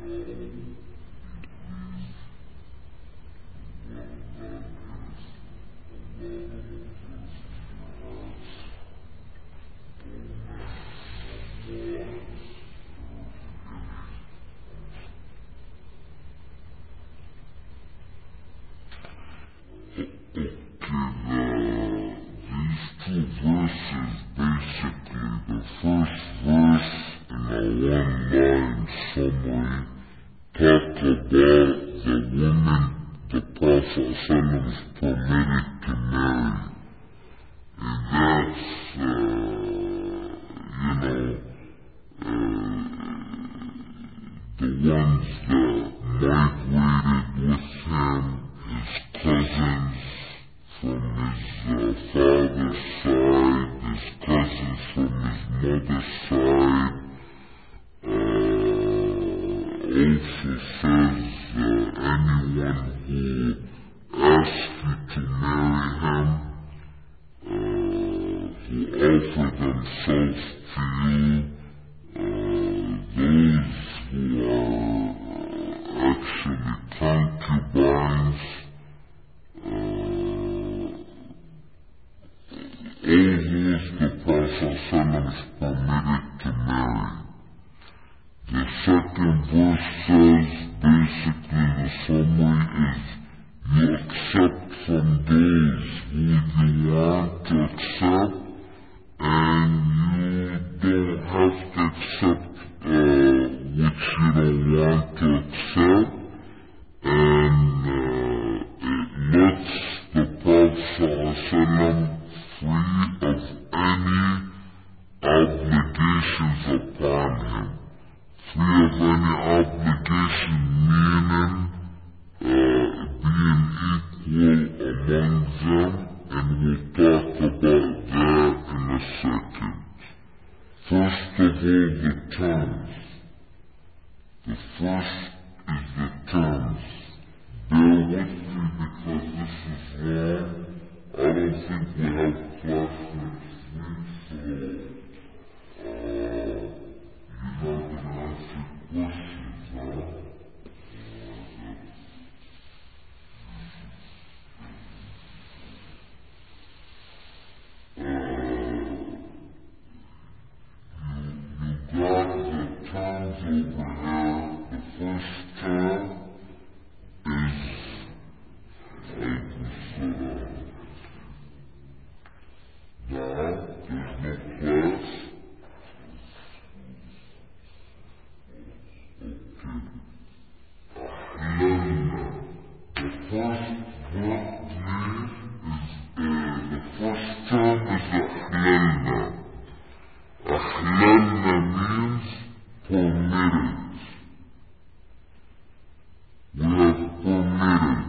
These two verses, basically, the first verse in a one-line summary talk about the woman the Prophet ﷺ permitted to marry. And that's, the ones that migrated with him, his cousins from his father's side, his cousins from his mother's side. Also says anyone who asks you to marry him, who offer themselves to you, those who are actually concubines, all those the Prophet ﷺ permitted to marry. The second verse says, basically the summary is, you accept from those who you want to accept, and you don't have to accept which you don't want to accept, and it lets the Prophet ﷺ free of any obligations upon him. Free of any obligation, meaning being equal among them, and we'll talk about that in a second. First of all, the terms. The first is the terms. Bear with me because this is long. I don't think we have class next week, so you're not going to answer questions, huh? You got the terms over here. The first term is now, there's no class. Ahlanna. The first term is ahlanna. Ahlanna means permitted. We have permitted.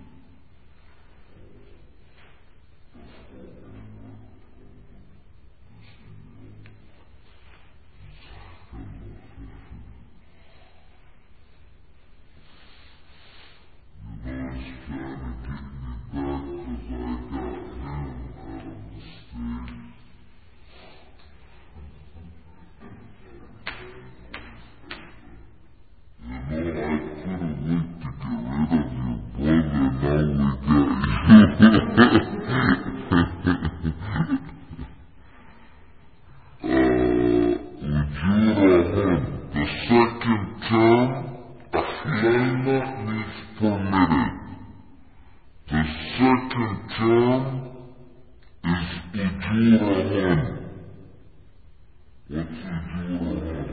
Ujurahun. The second term, ahlanna, means permitted. The second term is ujurahun. What's ujurahun?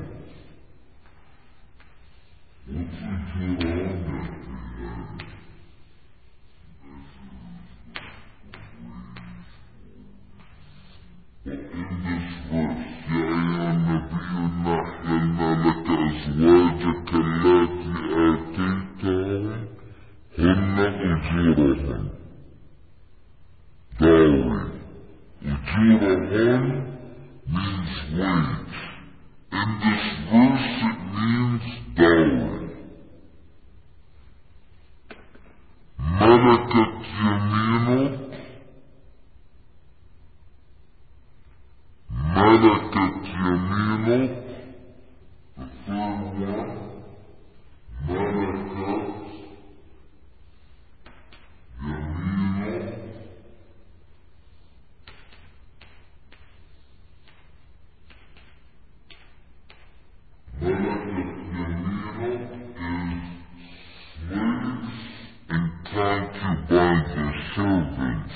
What's ujurahun? In this verse, يا أيها النبي إنا أحللنا لك أزواجك اللاتي آتيتهن أجورهن. Dowry. Ujurahun means wage. In this verse it means dowry. ملكت يمينك. ملكت يمينك. The third one servants.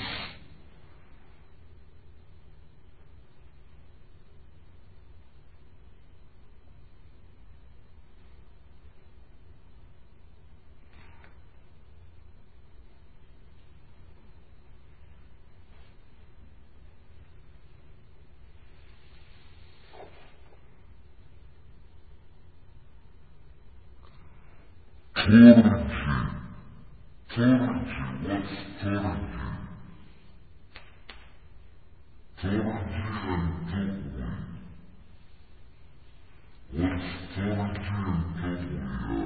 Turji. What's Turji? Turji and Tugwi. What's Turji and Tugwi?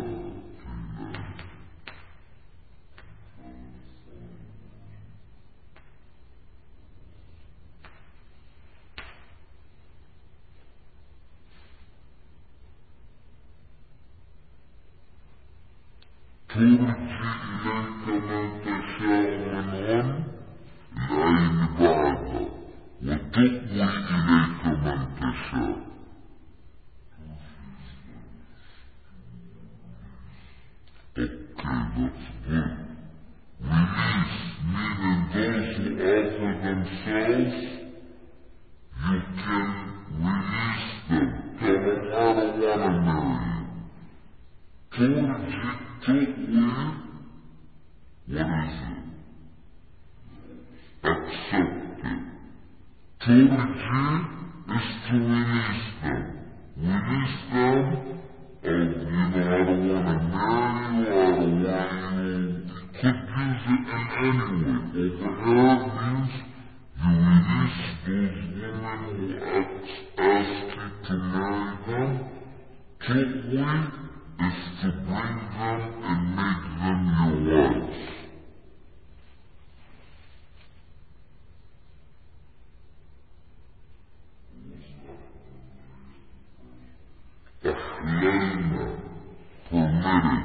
ترجي إليك من تشاء منهن الآية اللي بعدها وتقوي إليك من تشاء. Okay, that's good. Release, meaning those who offer themselves, you can release them. Tell them, I don't want to marry you. Turji, Tugwi, what is it? Accept it. Turji is to release them. Release them of, I don't want to marry you, I don't want you. You could use it in any way. Over here means you release those women who ask you to marry them. Tugwi is to bring them and make them your wives. أحللنا permitted.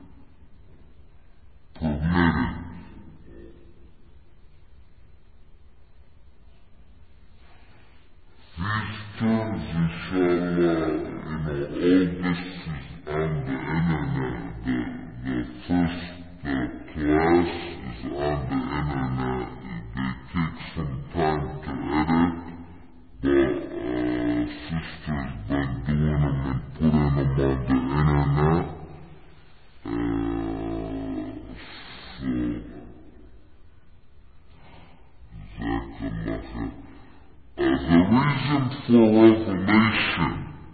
These terms, inshallah, all this is on the internet. The first class is on the internet. They take some time to edit, but sisters been doing them and putting them on the internet. The reason for revelation.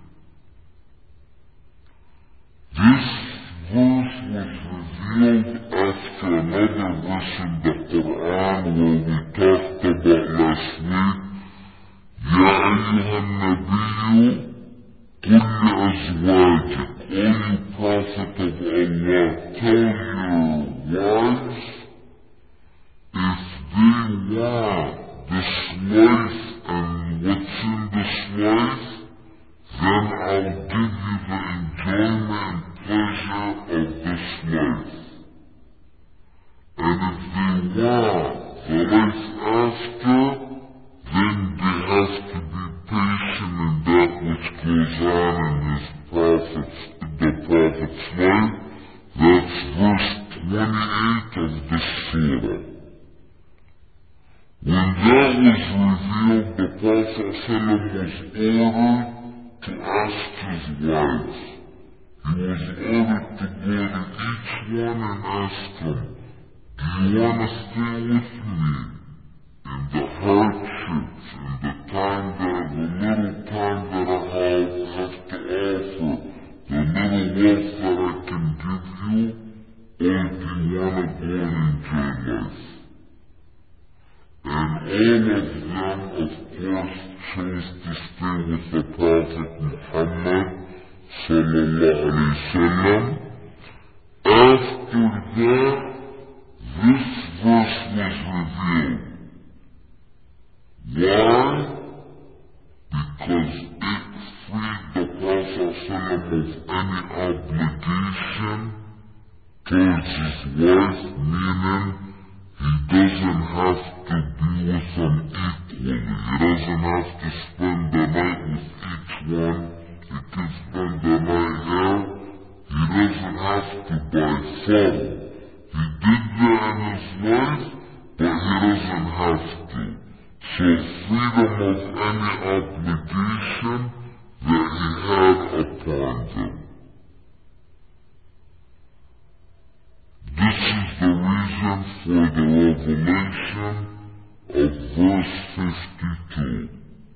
This verse was revealed after another verse in the Quran where we talked about last week. Ya ayyuhan nabiyyu qul li azwajik, O you prophet of Allah, tell your wives if they want this life and what's in this life, then I'll give you the enjoyment and pleasure of this life. And if they want the life after, then they have to be patient in that which goes on in the Prophet's life. That's verse 28 of this surah. When that was revealed, the Prophet ﷺ was ordered to ask his wives. He was ordered to go to each one and ask them, do you want to stay with me in the hardships, in the little time that I have to offer, the little wealth that I can give you, or do you want to go and enjoy life? And all of them, of course, chose to stay with the Prophet Muhammad sallallahu alayhi wa sallam. After that, this verse was revealed. Why? Because it freed the Prophet sallam of any obligation towards his wife, meaning he doesn't have to be with them equally. He doesn't have to spend the night with each one. He can spend the night here. He doesn't have to by phone. He did that in his life, but he doesn't have to. So freedom of any obligation that he had upon them. This is the reason for the revelation of verse 52.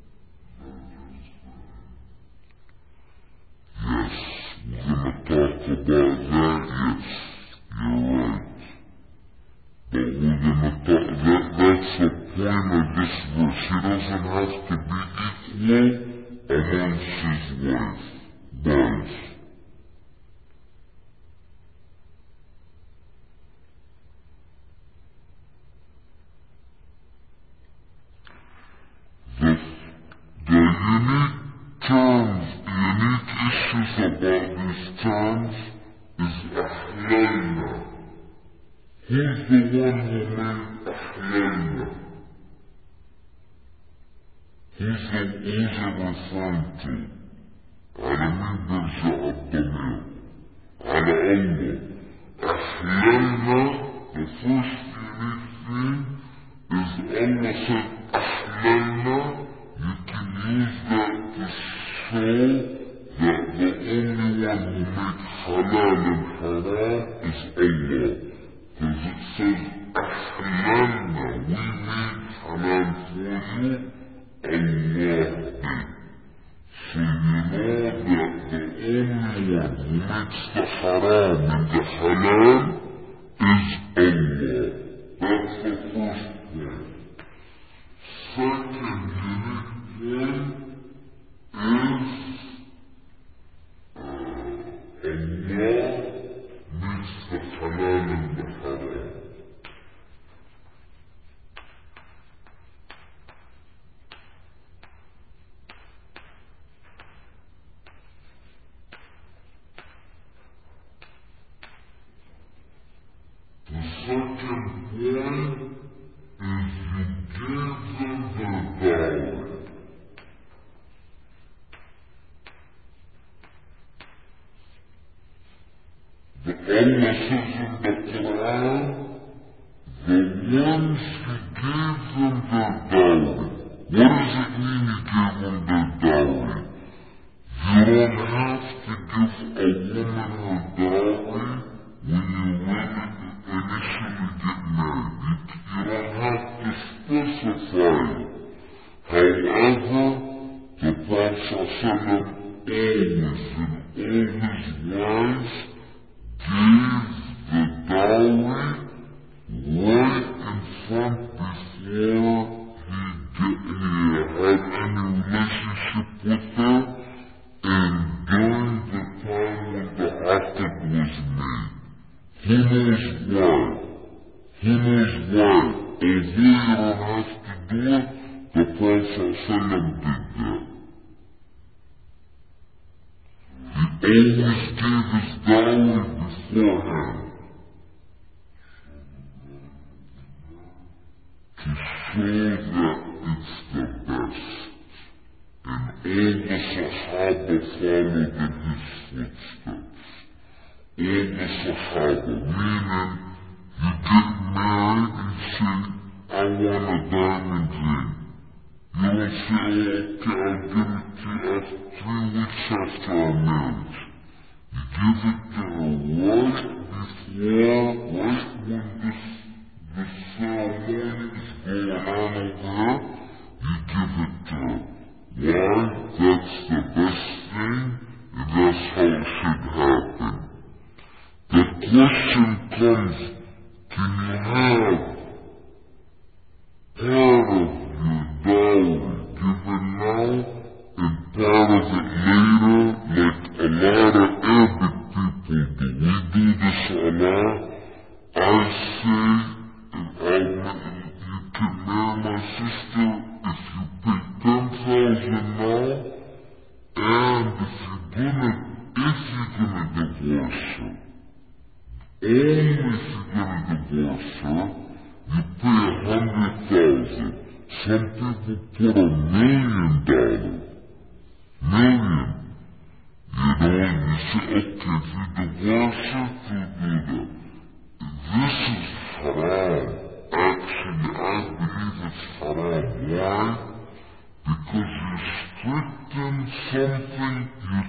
Yes, we're going to talk about that. Yes, you're right. But we're going to talk, that's the point of this verse. He doesn't have to be equal amongst his wives. The unique terms, unique issues about these terms is ahlalna. Who's the one who made ahlalna? Who's it referring to? على مين بيرجع الضمير؟ على الله. أحللنا, the first unique thing is Allah said أحللنا. You can use that to show that the only one who makes halal and haram is Allah. Because it says أحللنا, we made halal for you, Allah did. So you know that the only one who makes the haram and the halal is Allah. That's the first point. Second unique point is Allah makes the halal and the haram. The second point is you give them their dowry. The Allah says in the Quran, the ones who gave them their dowry. What does it mean you gave them their dowry? You don't have to give a woman her dowry when you really initially get married. You don't have to specify it. However, the Prophet ﷺ always, in all his wives, gave the dowry right in front before he had any relationship with her, and during the time when the aqd was made. Who knows why? Although you don't have to do it, the Prophet ﷺ did that. He always gave his dowry beforehand to show that it's the best. And all the Sahaba followed in his footsteps. All the Sahaba, meaning you get married and say, I want a diamond ring. You don't say, oh, okay, I'll give it to you 3 weeks after our marriage. You give it to her right when the ceremony is going on over her, you give it to her. Why? That's the best thing, and that's how it should happen. The question comes, can you have part of your dowry given now and part of it later, like a lot of Arabic people do? We do this a lot. I say, you can marry my sister if you pay $10,000 now, and if you're gonna divorce her. Only if you're gonna divorce her, you pay $100,000. Some people put $1 million. You say, okay, if you divorce her, you do that. This is haram. Action something,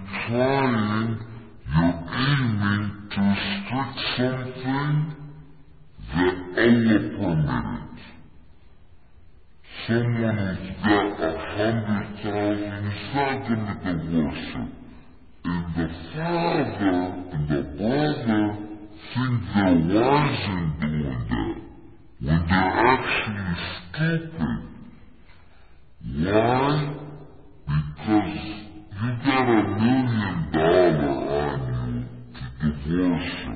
you're aiming to restrict something that Allah permitted. Someone who's got 100,000 is not going to divorce her. And the father and the brother think they're wise in doing that, when they're actually stupid. Why? Because you got $1 million on you to divorce her.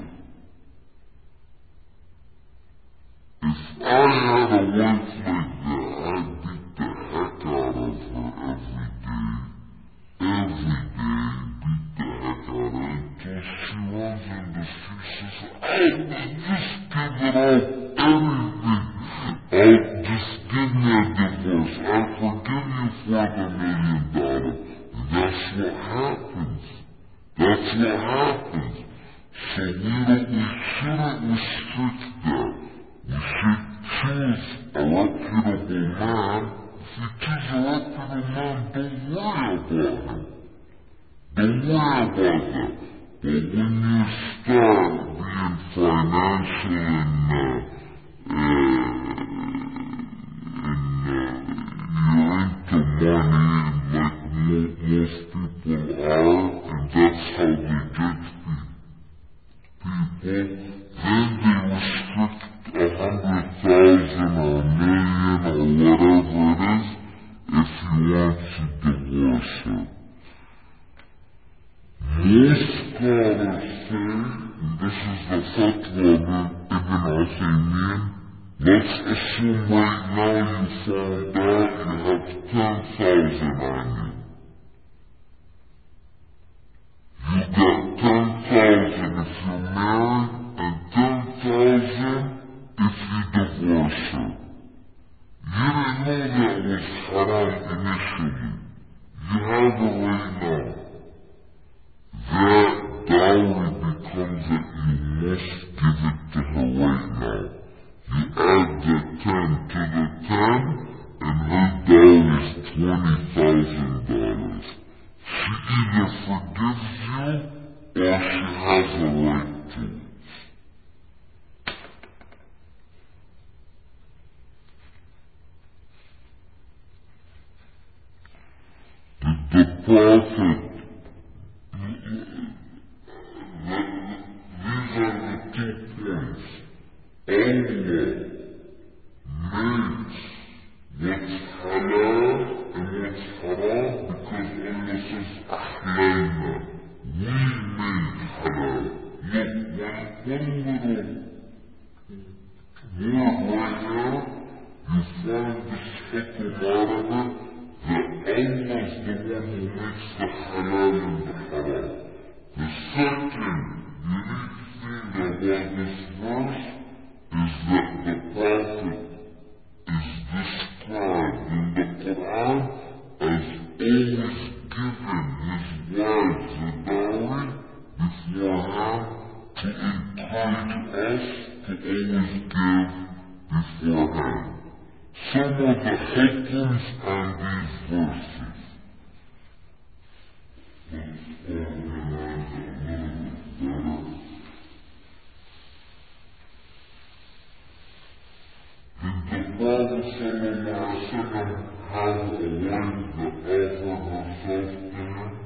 If I had a wife like that, I'd beat the heck out of her every day. Every day, beat the heck out of her until she runs in the street and says, just give it up, anything. Just give me a divorce. I forgive you for the $1 million. And that's what happens. That's what happens. So we shouldn't restrict that. We should choose a reputable man. If you choose a reputable man, don't worry about him. Don't worry about that. But when you start being financial you're into money like most people are, and that's how they judge people, then they restrict 100,000 or 1,000,000 or whatever it is if he wants to divorce her. Most scholars say, and this is the fatwa of Ibn Uthaymeen, let's assume right now you found out you have 10,000 on you. You got 10,000 if you're married, and 10,000 if you divorce her. You didn't know that was haram initially. You have it right now. That dowry becomes that you must give it to her right now. You add the 10 to the 10, and her dowry is $20,000. She either forgives you, or she has a right to it. The Prophet, these are the 2 points. Allah makes what's halal and what's haram because Allah says ahlayna. We made halal. Look, one little word right here, you find this hukum out of it, that Allah is the one who makes the halal and the haram. The second unique thing about this verse is that the Prophet is described in the Quran as always giving his wives a dowry beforehand to encourage us to always give beforehand. Some of the hukms on these verses. Let's organize it a little bit better. Did the Prophet ﷺ have a wife that offered herself to him?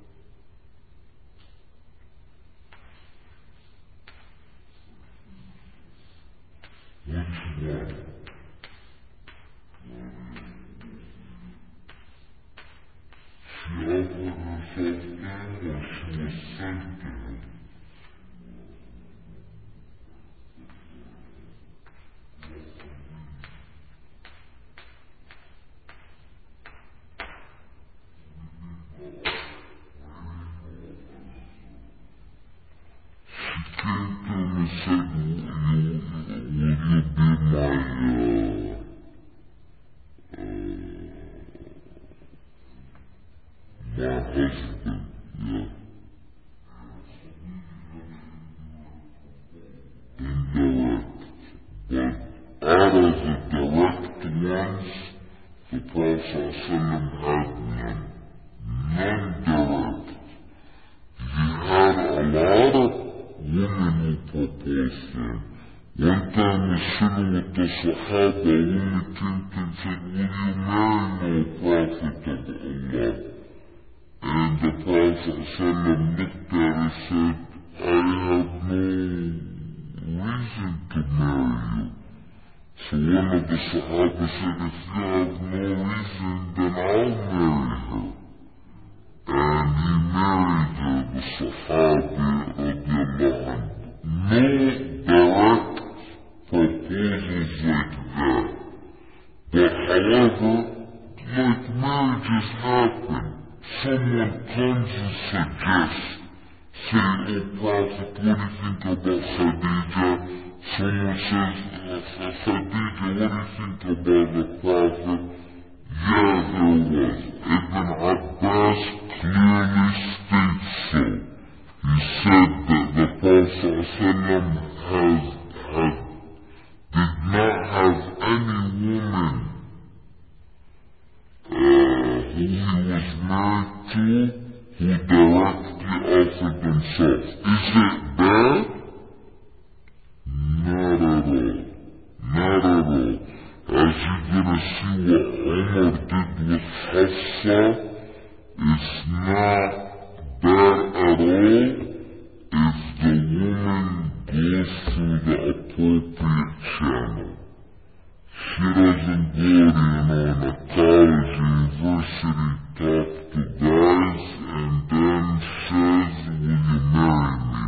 Which one? She offered herself to him, or she was sent to him? Came to him and said, will you be my husband? Yeah. Indirect. But out of the direct ones, the Prophet ﷺ had none. non-direct. He had a lot of women who proposed to him. One time he's sitting with the Sahaba, a woman came to him and said, will you marry me, O Prophet of Allah? And the Prophet ﷺ looked at her and said, I have no reason to marry you. So one of the Sahaba said, if you have no reason, then I'll marry her. And he married her, the Sahabi radiallahu anhu. No direct proposals like that. But however, like marriages happen. Someone comes and suggests, say, oh Prophet, what do you think about Khadija? Someone says, Khadija, what do you think about the Prophet? Yeah, there was. Ibn Abbas clearly states so. He said that the Prophet did not have any woman who he was married to who directly offered themselves. Is it bad? Not at all. Not at all. As you're gonna see what Umar did with Hafsa, it's not bad at all if the woman goes through the appropriate channel. She doesn't go to, in a college, university, talk to guys, and then says, will you marry me?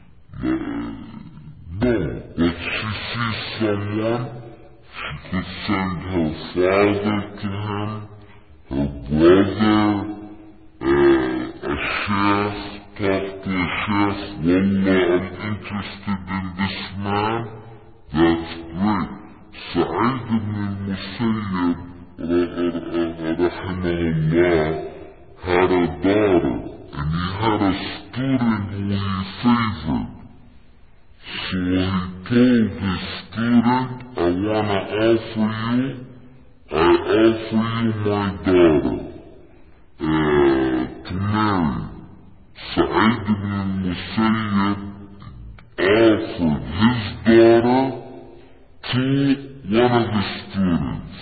No, but she sees someone, she could send her father to him, her brother, a chef, talk to a chef, wallah, I'm interested in this man, that's great. Sa'id ibn al-Musayyib, rahimahullah, had a daughter, and he had a student who he favored. So he told his student, I want to offer you my daughter to marry. Sa'id ibn al-Musayyib offered his daughter to one of his students.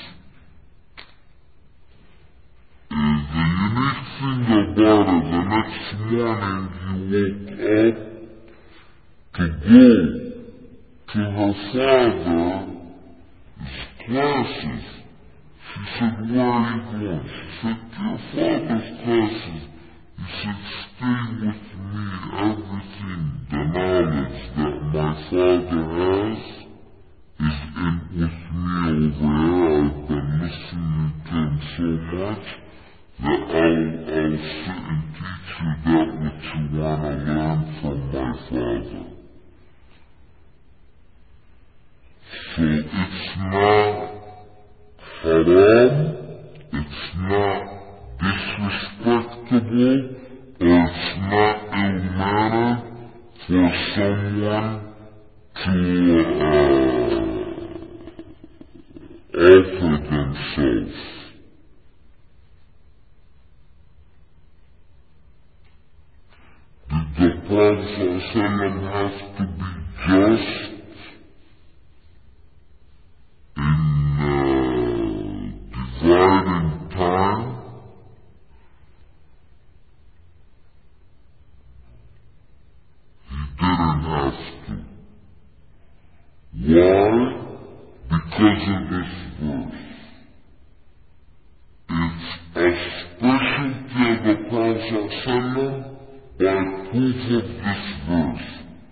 The unique thing about it, the next morning he woke up to go to her father's classes. She said, where are you going? She said, to your father's classes. He said, stay with me. Everything, the knowledge that my father has is with me over here. I've been listening to him so much that I'll sit and teach you that which you want to learn from my father. So it's not haram, it's not disrespectable, or it's not ill-mannered for someone to offer themselves. Did the Prophet ﷺ have to be just in dividing time? He didn't have to. Why? Because of this verse. It's a specialty of the Prophet ﷺ by proof of this verse.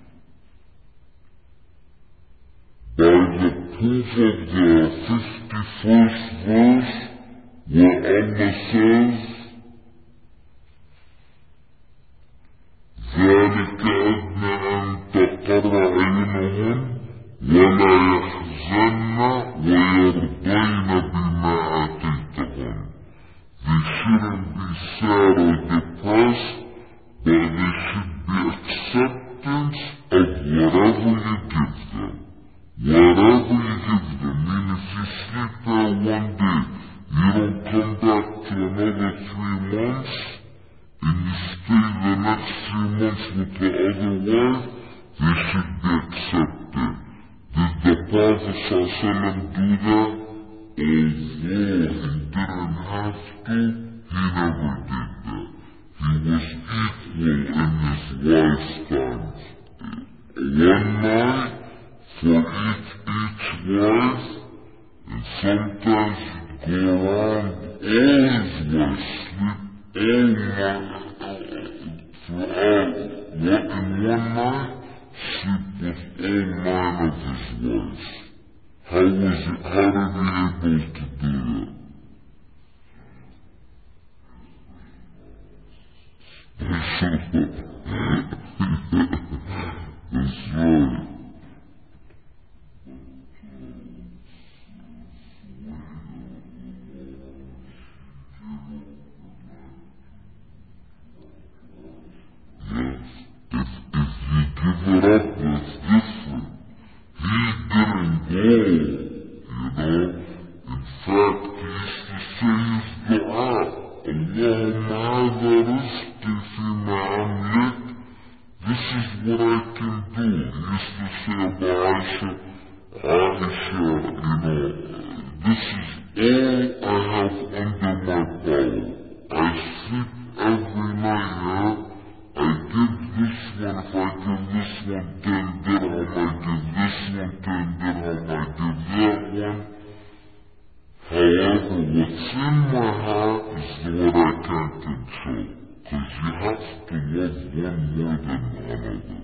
By the proof of the 51st verse, where Allah says, ذلك أدنى أن تقر عينهن ولا يحزن ويرضين بما آتيتهن. They shouldn't be sad or depressed, but they should be acceptance of whatever you give them. Whatever you give them. I mean, if you sleep there one day, you don't come back to another 3 months, do that, although he didn't have to, he never did that. He was equal in his lifetimes. One night for each wife, and sometimes he'd go around all his wives, sleep in one night, sleep with all 9 of his wives. How did he able to do that? That's right. If you give it up, that's different. He didn't go, In fact, he used to say his dua, Allahumma hadha rizqi fima amlik. This is what I can do. He used to say about Aisha, this is all I have under my power. I sleep every night, I give this one, if I give this one 10 dirham, I give this one 10 dirham, I give that one. However, what's in my heart is what I can't control. Because you have to love one more than another.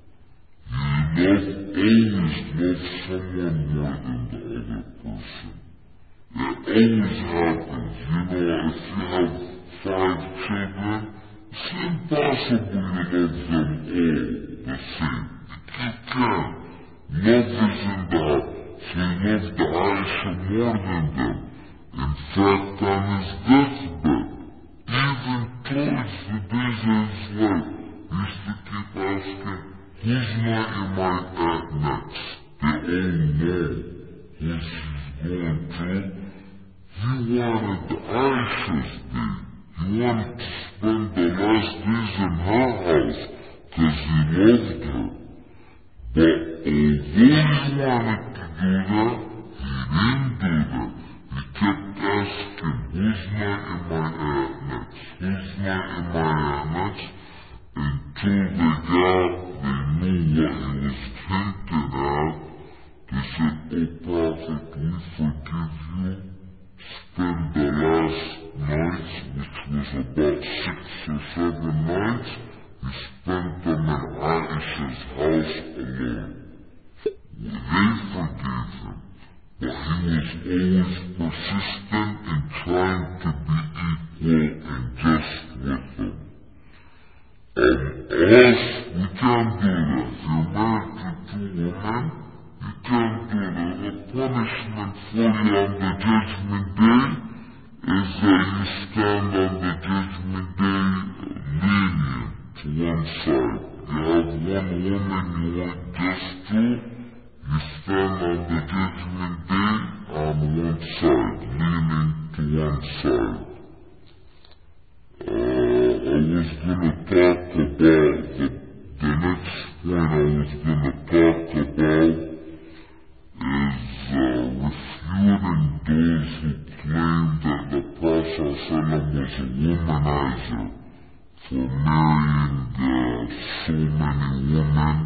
You always love someone more than the other person. It always happens. If you have 5 children, it's impossible you love them all the same. You can't. Love isn't that. So he loved Aisha more than them. In fact, on his deathbed, even towards the days of his life, he used to keep asking, whose night am I at next? They all know who she's going to. He wanted Aisha's day. He wanted to spend the last days in her house because he loved her. But although he wanted to do that, he didn't do that. He kept asking, whose night am I at next? Whose night am I at next? Until they knew what he was hinting at. They said, oh Prophet, we forgive you. Spend the last nights, which was about 6 or 7 nights, he spent them in Aisha's house alone. They forgave him, but he was always persistent in trying to be equal and just with them. Us, we can't do that. If you're married to 2 women, you can't do that. The punishment for you on the judgment day is that you stand on the judgment day lenient to one side. You have one woman you want just to, you stand on the judgment day on one side, leaning to one side. I was going to talk about the next point I was going to talk about is refuting those who claim that the Prophet ﷺ was a womanizer for marrying so many women.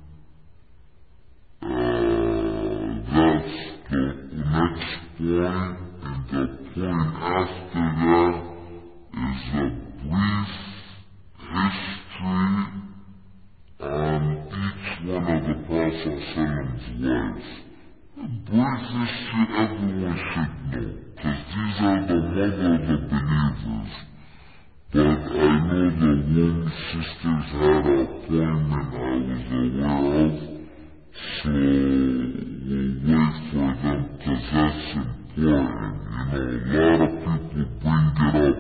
That's the next point, and the point after that is a brief history on each one of the Prophet's wives. A brief history everyone should know, because these are the mother of the believers. But I know the womb sisters had an appointment I was aware of, so we'll wait for them, because that's important. A lot of people bring it up.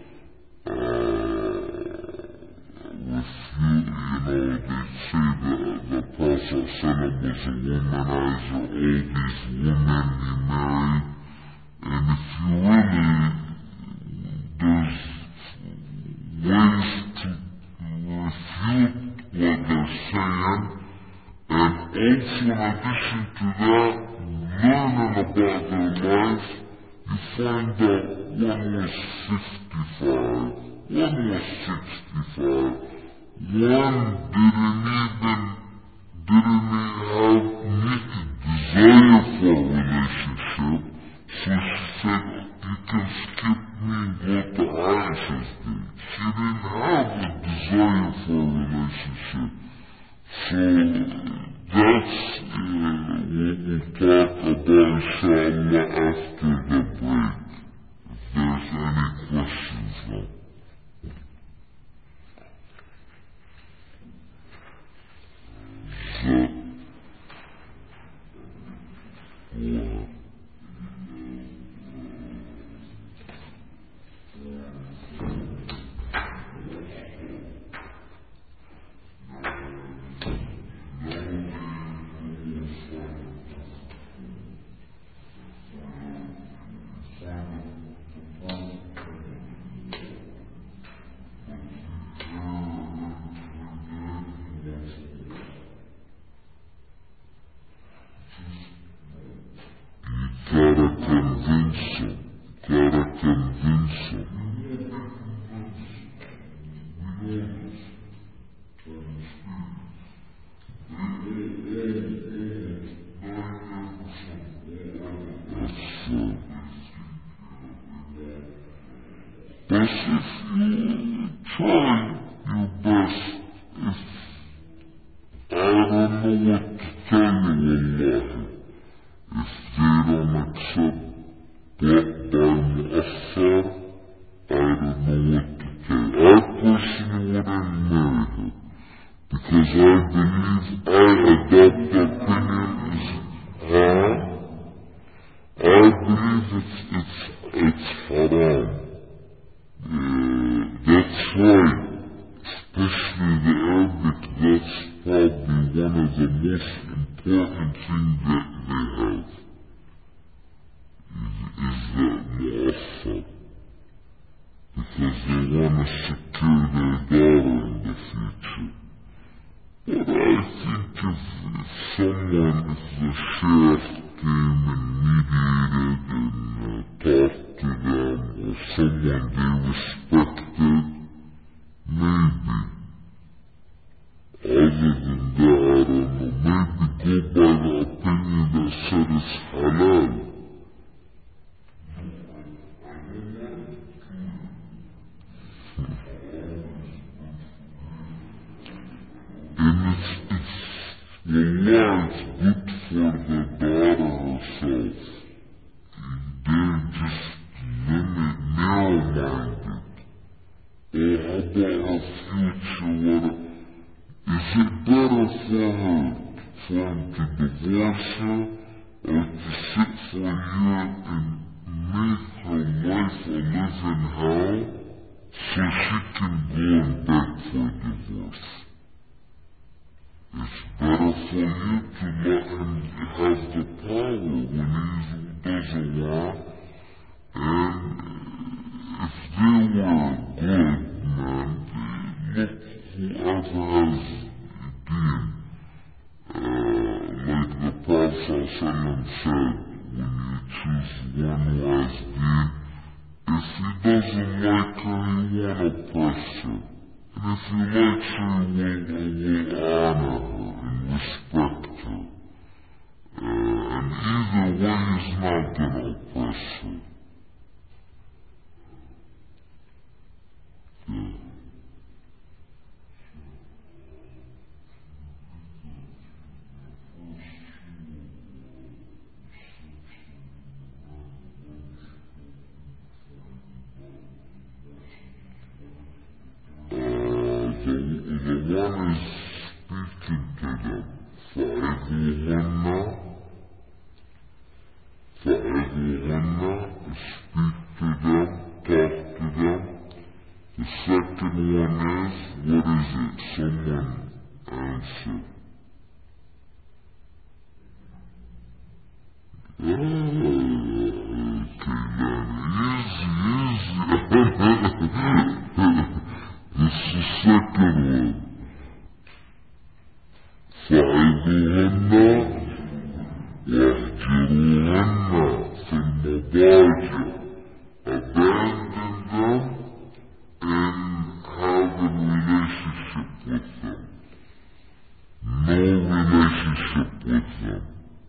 They say that the Prophet ﷺ was a womanizer, all these women he married, and if you really, there's ways to refute what they're saying, and also in addition to that, learning about their life, you find out one was 55, one was 65, one didn't have meet desire for a relationship, so she said, you can skip me and go to Aisha's date. She didn't have a desire for a relationship. So that's what we'll talk about, inshallah, after the break. If there's any questions now. Gotta convince them. But if you try your best, I don't know what to tell you, wallahi. If they don't accept block by Mu'assar, I don't know what to tell you. I personally wouldn't marry her, because I believe the opinion is, I believe it's haram. That's right. Especially the Arabic, that's probably one of the most important things that they have, is that mu'assar. Because they want to secure their daughter in the future. But I think if the sheriff came and mediated and talked to them, or someone they respected, maybe. Other than that, I don't know. Maybe go by the opinion that said it's halal. And it's good for the daughter herself. They're just narrow-minded. Or how about her future? Is it better for him to divorce her, or to sit for a year and make her life a living hell, so she can go and beg for a divorce? It's better for you to let him have the power when he doesn't want, and if they were good, man, look, whoever has deen, like the Prophet ﷺ said, when you choose one who has deen, if he doesn't like her, he won't oppress her. And if he likes her, he will honor her and respect her. And either way, he's not going to oppress her. The one is speaking to them. فَأَذُوهُنَّ speak to them, talk to them. The second one is, what is it? Someone answer. Okay, easy. It's the second one. فَعِظُوهُنَّ وَاهْجُرُوهُنَّ abandon them and have a relationship with them. No relationship with them.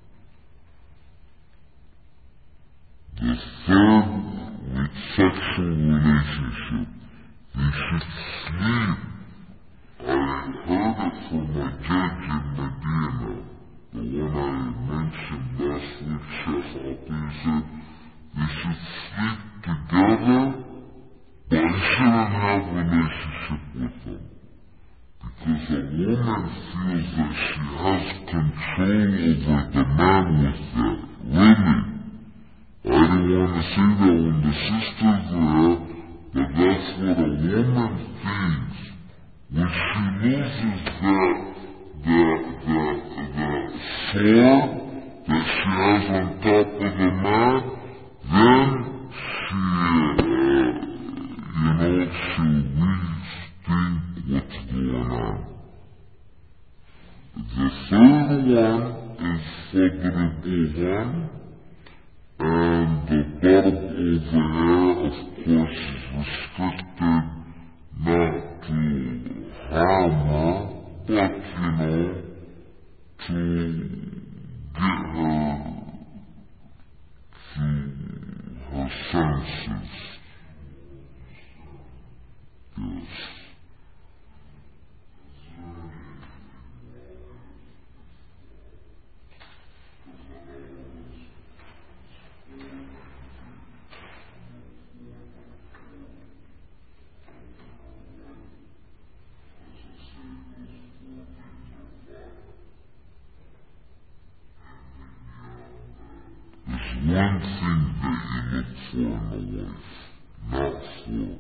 The third, with sexual relationship, they should sleep. I heard it from my judge in Medina, the one I mentioned last week, Chef Alpi. He said they should sleep together, but he shouldn't have a relationship with them. Because a woman feels that she has control over the man with that. Really. I didn't want to say that when the sisters were there, but that's what a woman thinks. When she loses that sword that she has on top of the man, then she'll rethink what's going on. The third one is Fadr al-Buhan, and the barb over here, of course, is restricted not to harm her, but, to get her to her senses. Yes. There's one thing that you look for in a wife, not four.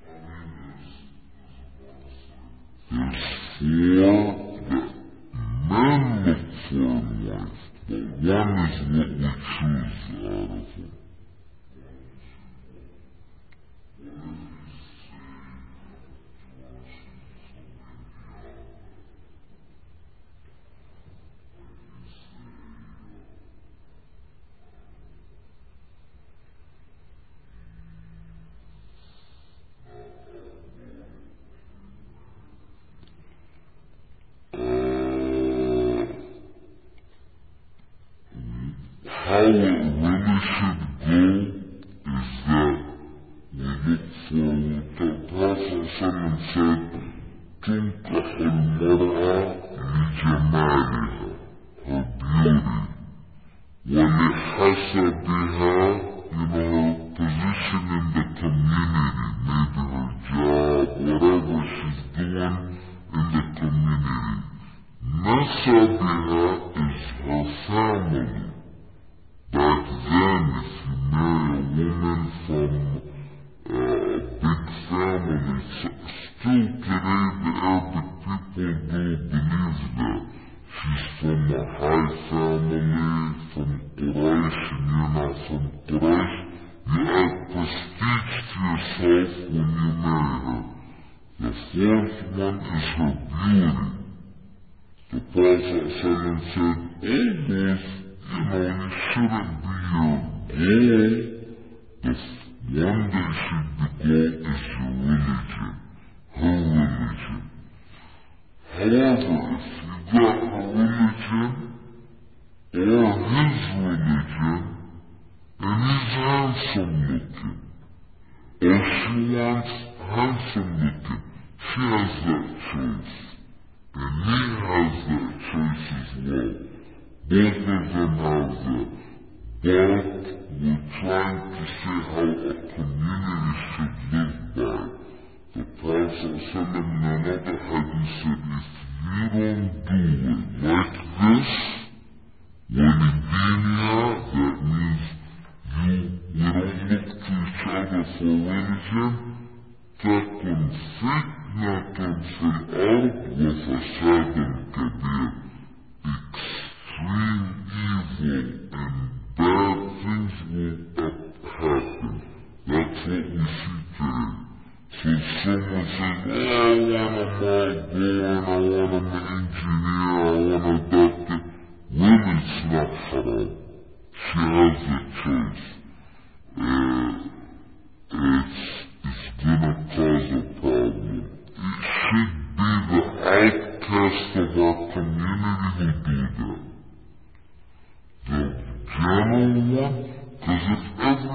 There's four that men look for in wife, but one is what we choose out of them. How it really should go is that we look for what the Prophet said, تنكح المرأة لجمالها, her beauty, ولحسبها, her position in the community, maybe her job, whatever she's doing in the community. Nasabiha is her family. Back then, if you marry a woman from a big family, still today the Arabic people do believe that she's from a high family, from Quraysh, and you're not from Quraysh. You add prestige to yourself when you marry her. The fourth one is her beauty. The Prophet said, almost, you shouldn't be your goal. The one that should be goal is your religion, her religion. However, if you got her religion or his religion, and he's handsome looking, or she wants handsome looking, she has that choice. And he has that choice as well. Both of them have that. But we're trying to see how a community should live by. The Prophet ﷺ in another hadith said, if you don't do it like this, walidinia, that means we don't look to each other for religion, تكن فتنة في الأرض وفساد كبير. Extreme evil and bad things will happen. That's what we see today. So someone says, I want a Malborn, I want an engineer, I want a doctor. Really, it's not haram. She has a choice.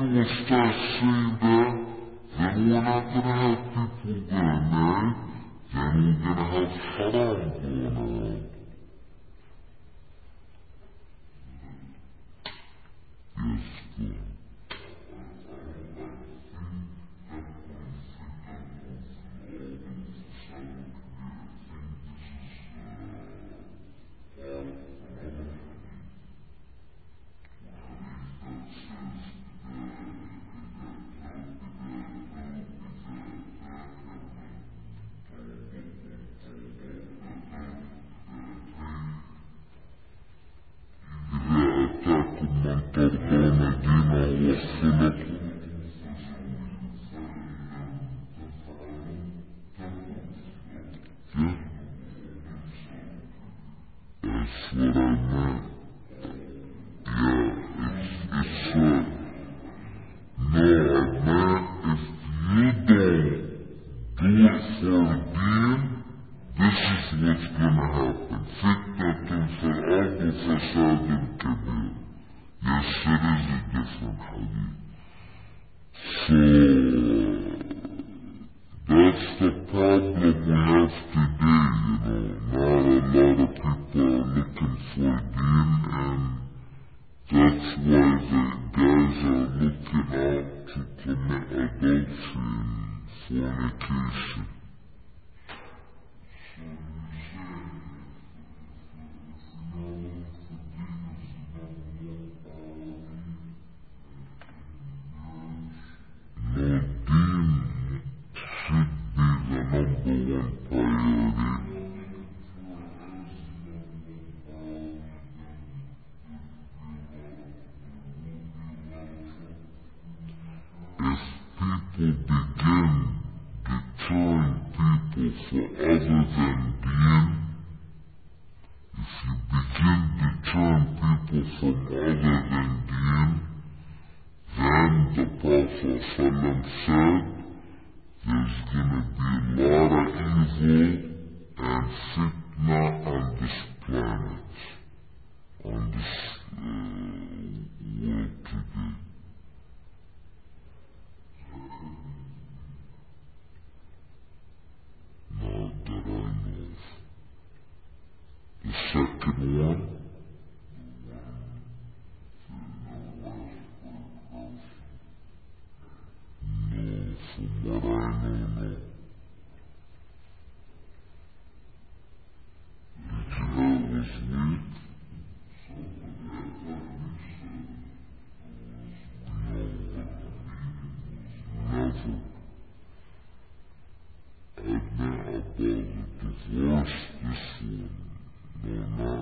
will start saying that, then we're not going to have people getting married, then we're going to have haram going around. Yes, good. That's what I meant. Yeah, it's no, I meant if you don't do it for the deen, this is what's gonna happen. Fitnatun fil ardi fasadun kabir. Yes, it is a different hadith. So, that's the problem we have today, Not a lot of people are looking for deen, and that's why the guys are looking out to commit adultery and fornication. No, deen should be the number one priority. If people begin deterring people for other than deen, if you begin deterring people from other than deen, then the Prophet said there's going to be a lot of evil and fitna on this planet, on this world today. Not that I know of. The second one, no, from what I know, no. Did you hear it was weak? Never. I meant about the divorce, this one. No,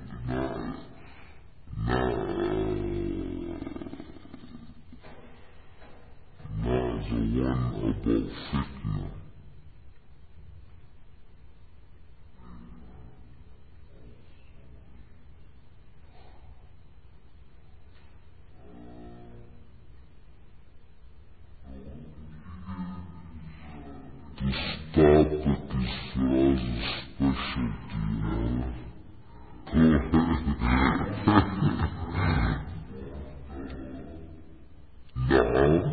not the one about fitna. This topic is Firaz's specialty, Go ahead. Now?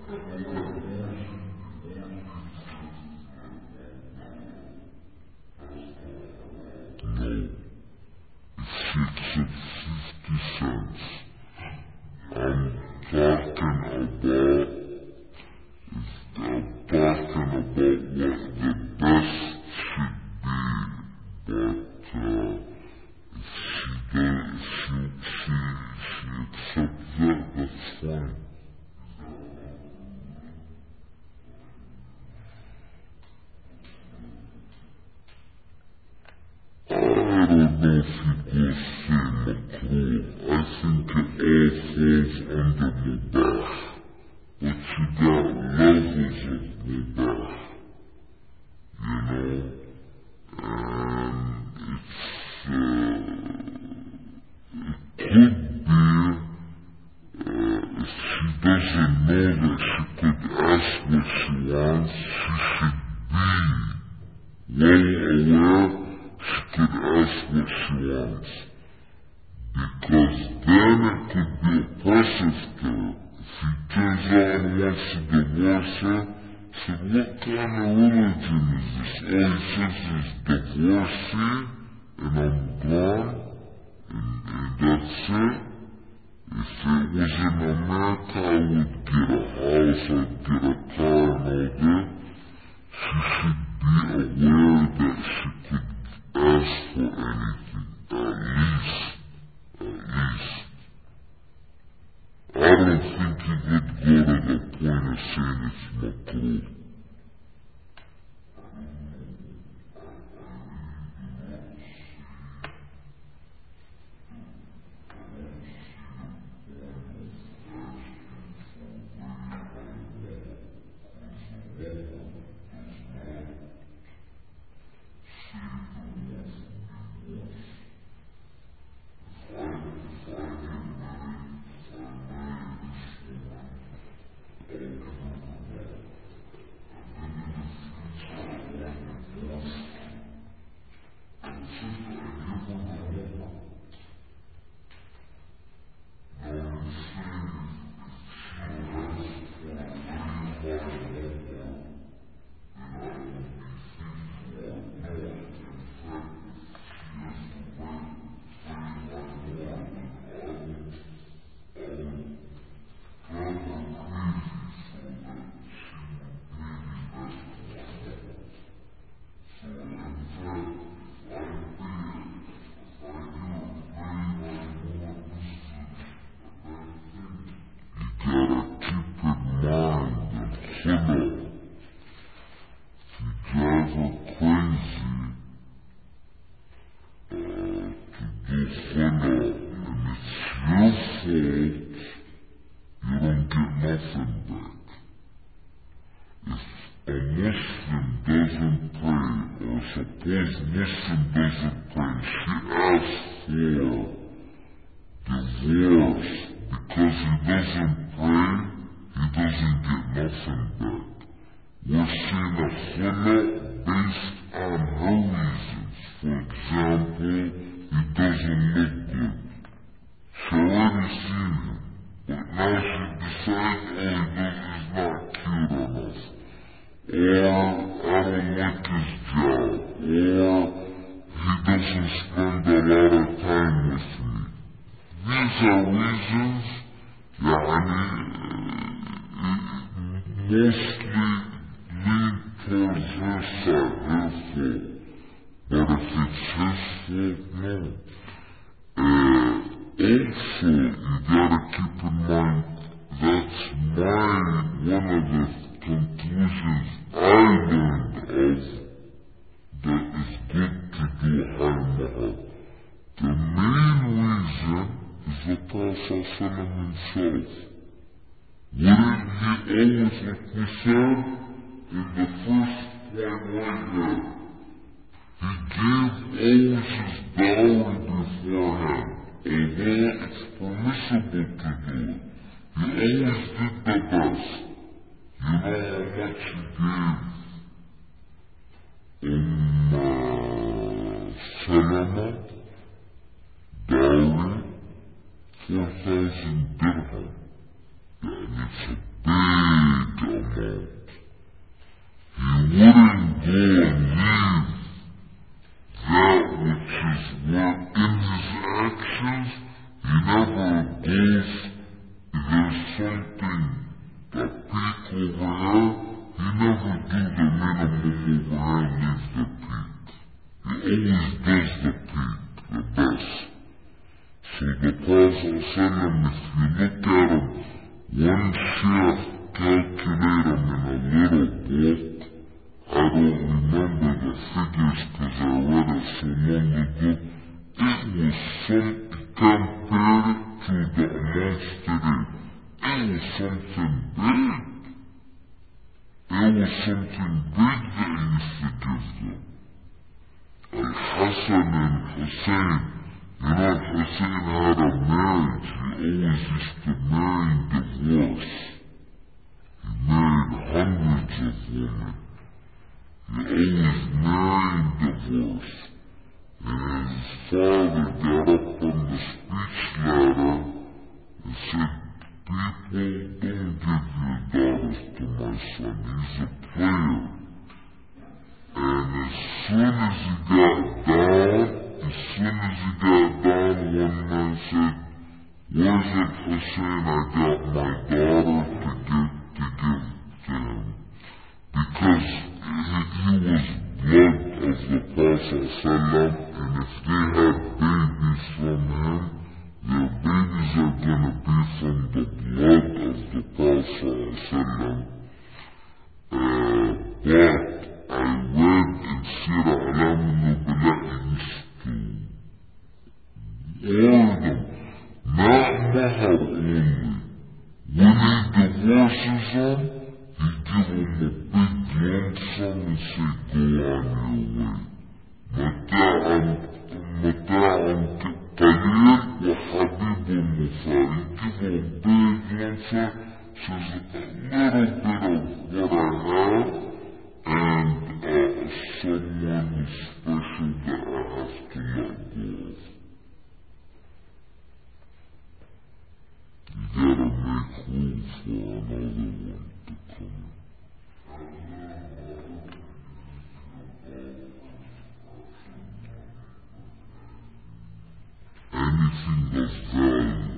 No. It's at 50 cents. I'm talking about what the best should be, but if she accepts that, that's fine. I don't know if you go say makruh. I think it all falls under mubah. But you got levels of mubah, and it could be, if she doesn't know that she could ask what she wants, she should be well aware she could ask what she wants. Because then it could be oppressive to her. If you out and wants to divorce her. Said, what kind of religion is this? All he says is divorcee, and I'm gone, and that's it. If it was in America, I would get a house, I'd get a car and all that. She should be aware that she could ask for anything, at least. I don't think he would go to the point of saying it's makruh. my son. He's a player. And as soon as he got down, one man said, "Where's it, Hussein? I got my daughter to give to him." Because he was blood of the Prophet ﷺ, and if they had babies from him, their babies are going to be from the blood of the Prophet ﷺ. But I read in Sirah Alam Nubala, he used to warn them, not mahar only. When he divorces them, he give them a big lump sum and say, "Go on your way. Mata'an qalil wa habibun mufar." He give them a big lump sum, says a little bit of what I have, and someone who's special that I have to let go of. You gotta make room for another one to come. Anything of value.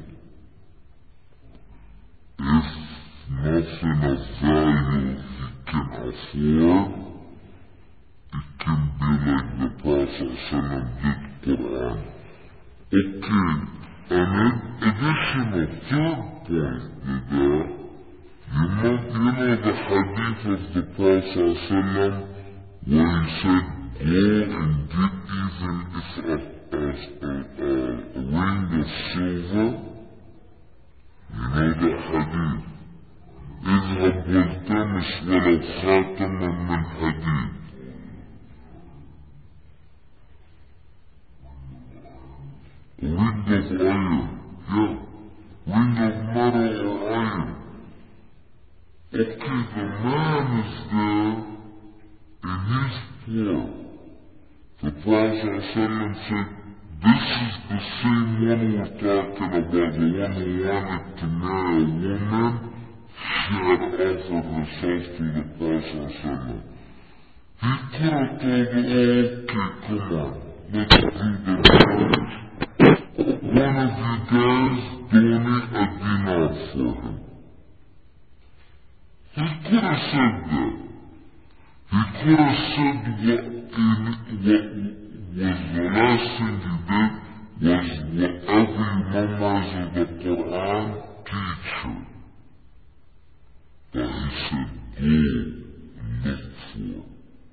If nothing of value he can afford, it can be like the Prophet ﷺ did Quran. Okay, an additional third point to that, you know the hadith of the Prophet ﷺ where he said, "Go and get even if a ring of silver." You know the hadith. اذهب والتمس ولو خاتما من حديد. Ring of iron, ring of metal or iron. Okay, the man is there and he's poor. The Prophet ﷺ said, "This is the same one we're talking about, the one who wanted to marry a woman. She had offered herself to the Prophet ﷺ. He could have told her, "Okay, come on, let's do the marriage. One of you guys donate a dinar for him." He could have said that. He could have said what was the last thing he did was whatever you memorize of the Quran, teach her. But he said, "Go and look for it."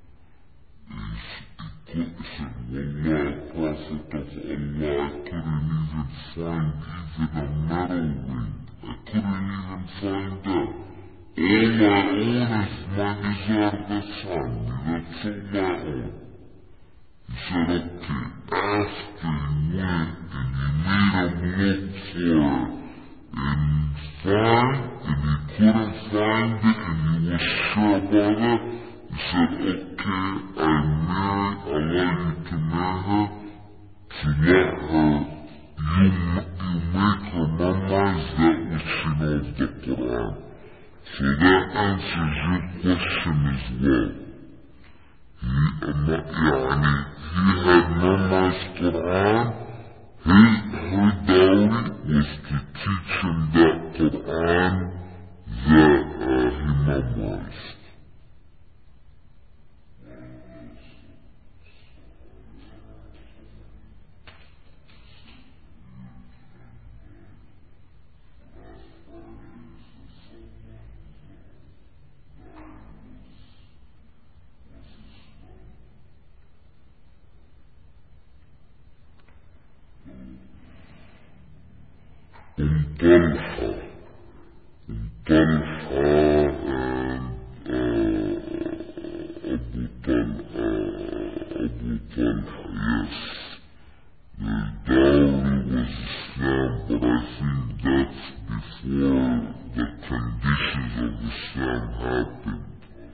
He said, "Wallah, Prophet of Allah, I couldn't even find even a metal ring. I couldn't even find that. All I own is my desire the family. That's all I own." He said, "Okay, after you went and you made him look for it, and he couldn't find it, and you were sure about it, he said, "Okay, I allow you to marry her, to let her, you make her memorize that which she knows the Quran." So that answers your question as well. He had memorized Quran. Her dowry was to teach him that Quran that he memorized. Talha and Abu Talha, yes. Their dowry was Islam, but I think that's before the conditions of Islam happened.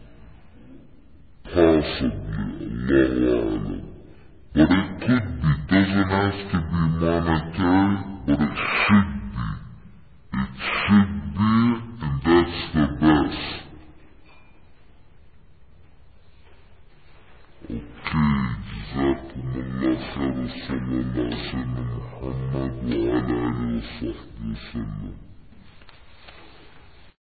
Possibly, Allahu A'lam. But it could be, doesn't have to be monetary, but it should be. It should be, and that's the best. اوكي، جزاكم الله خير، صلى الله على سيدنا محمد وعلى آله وصحبه وسلم.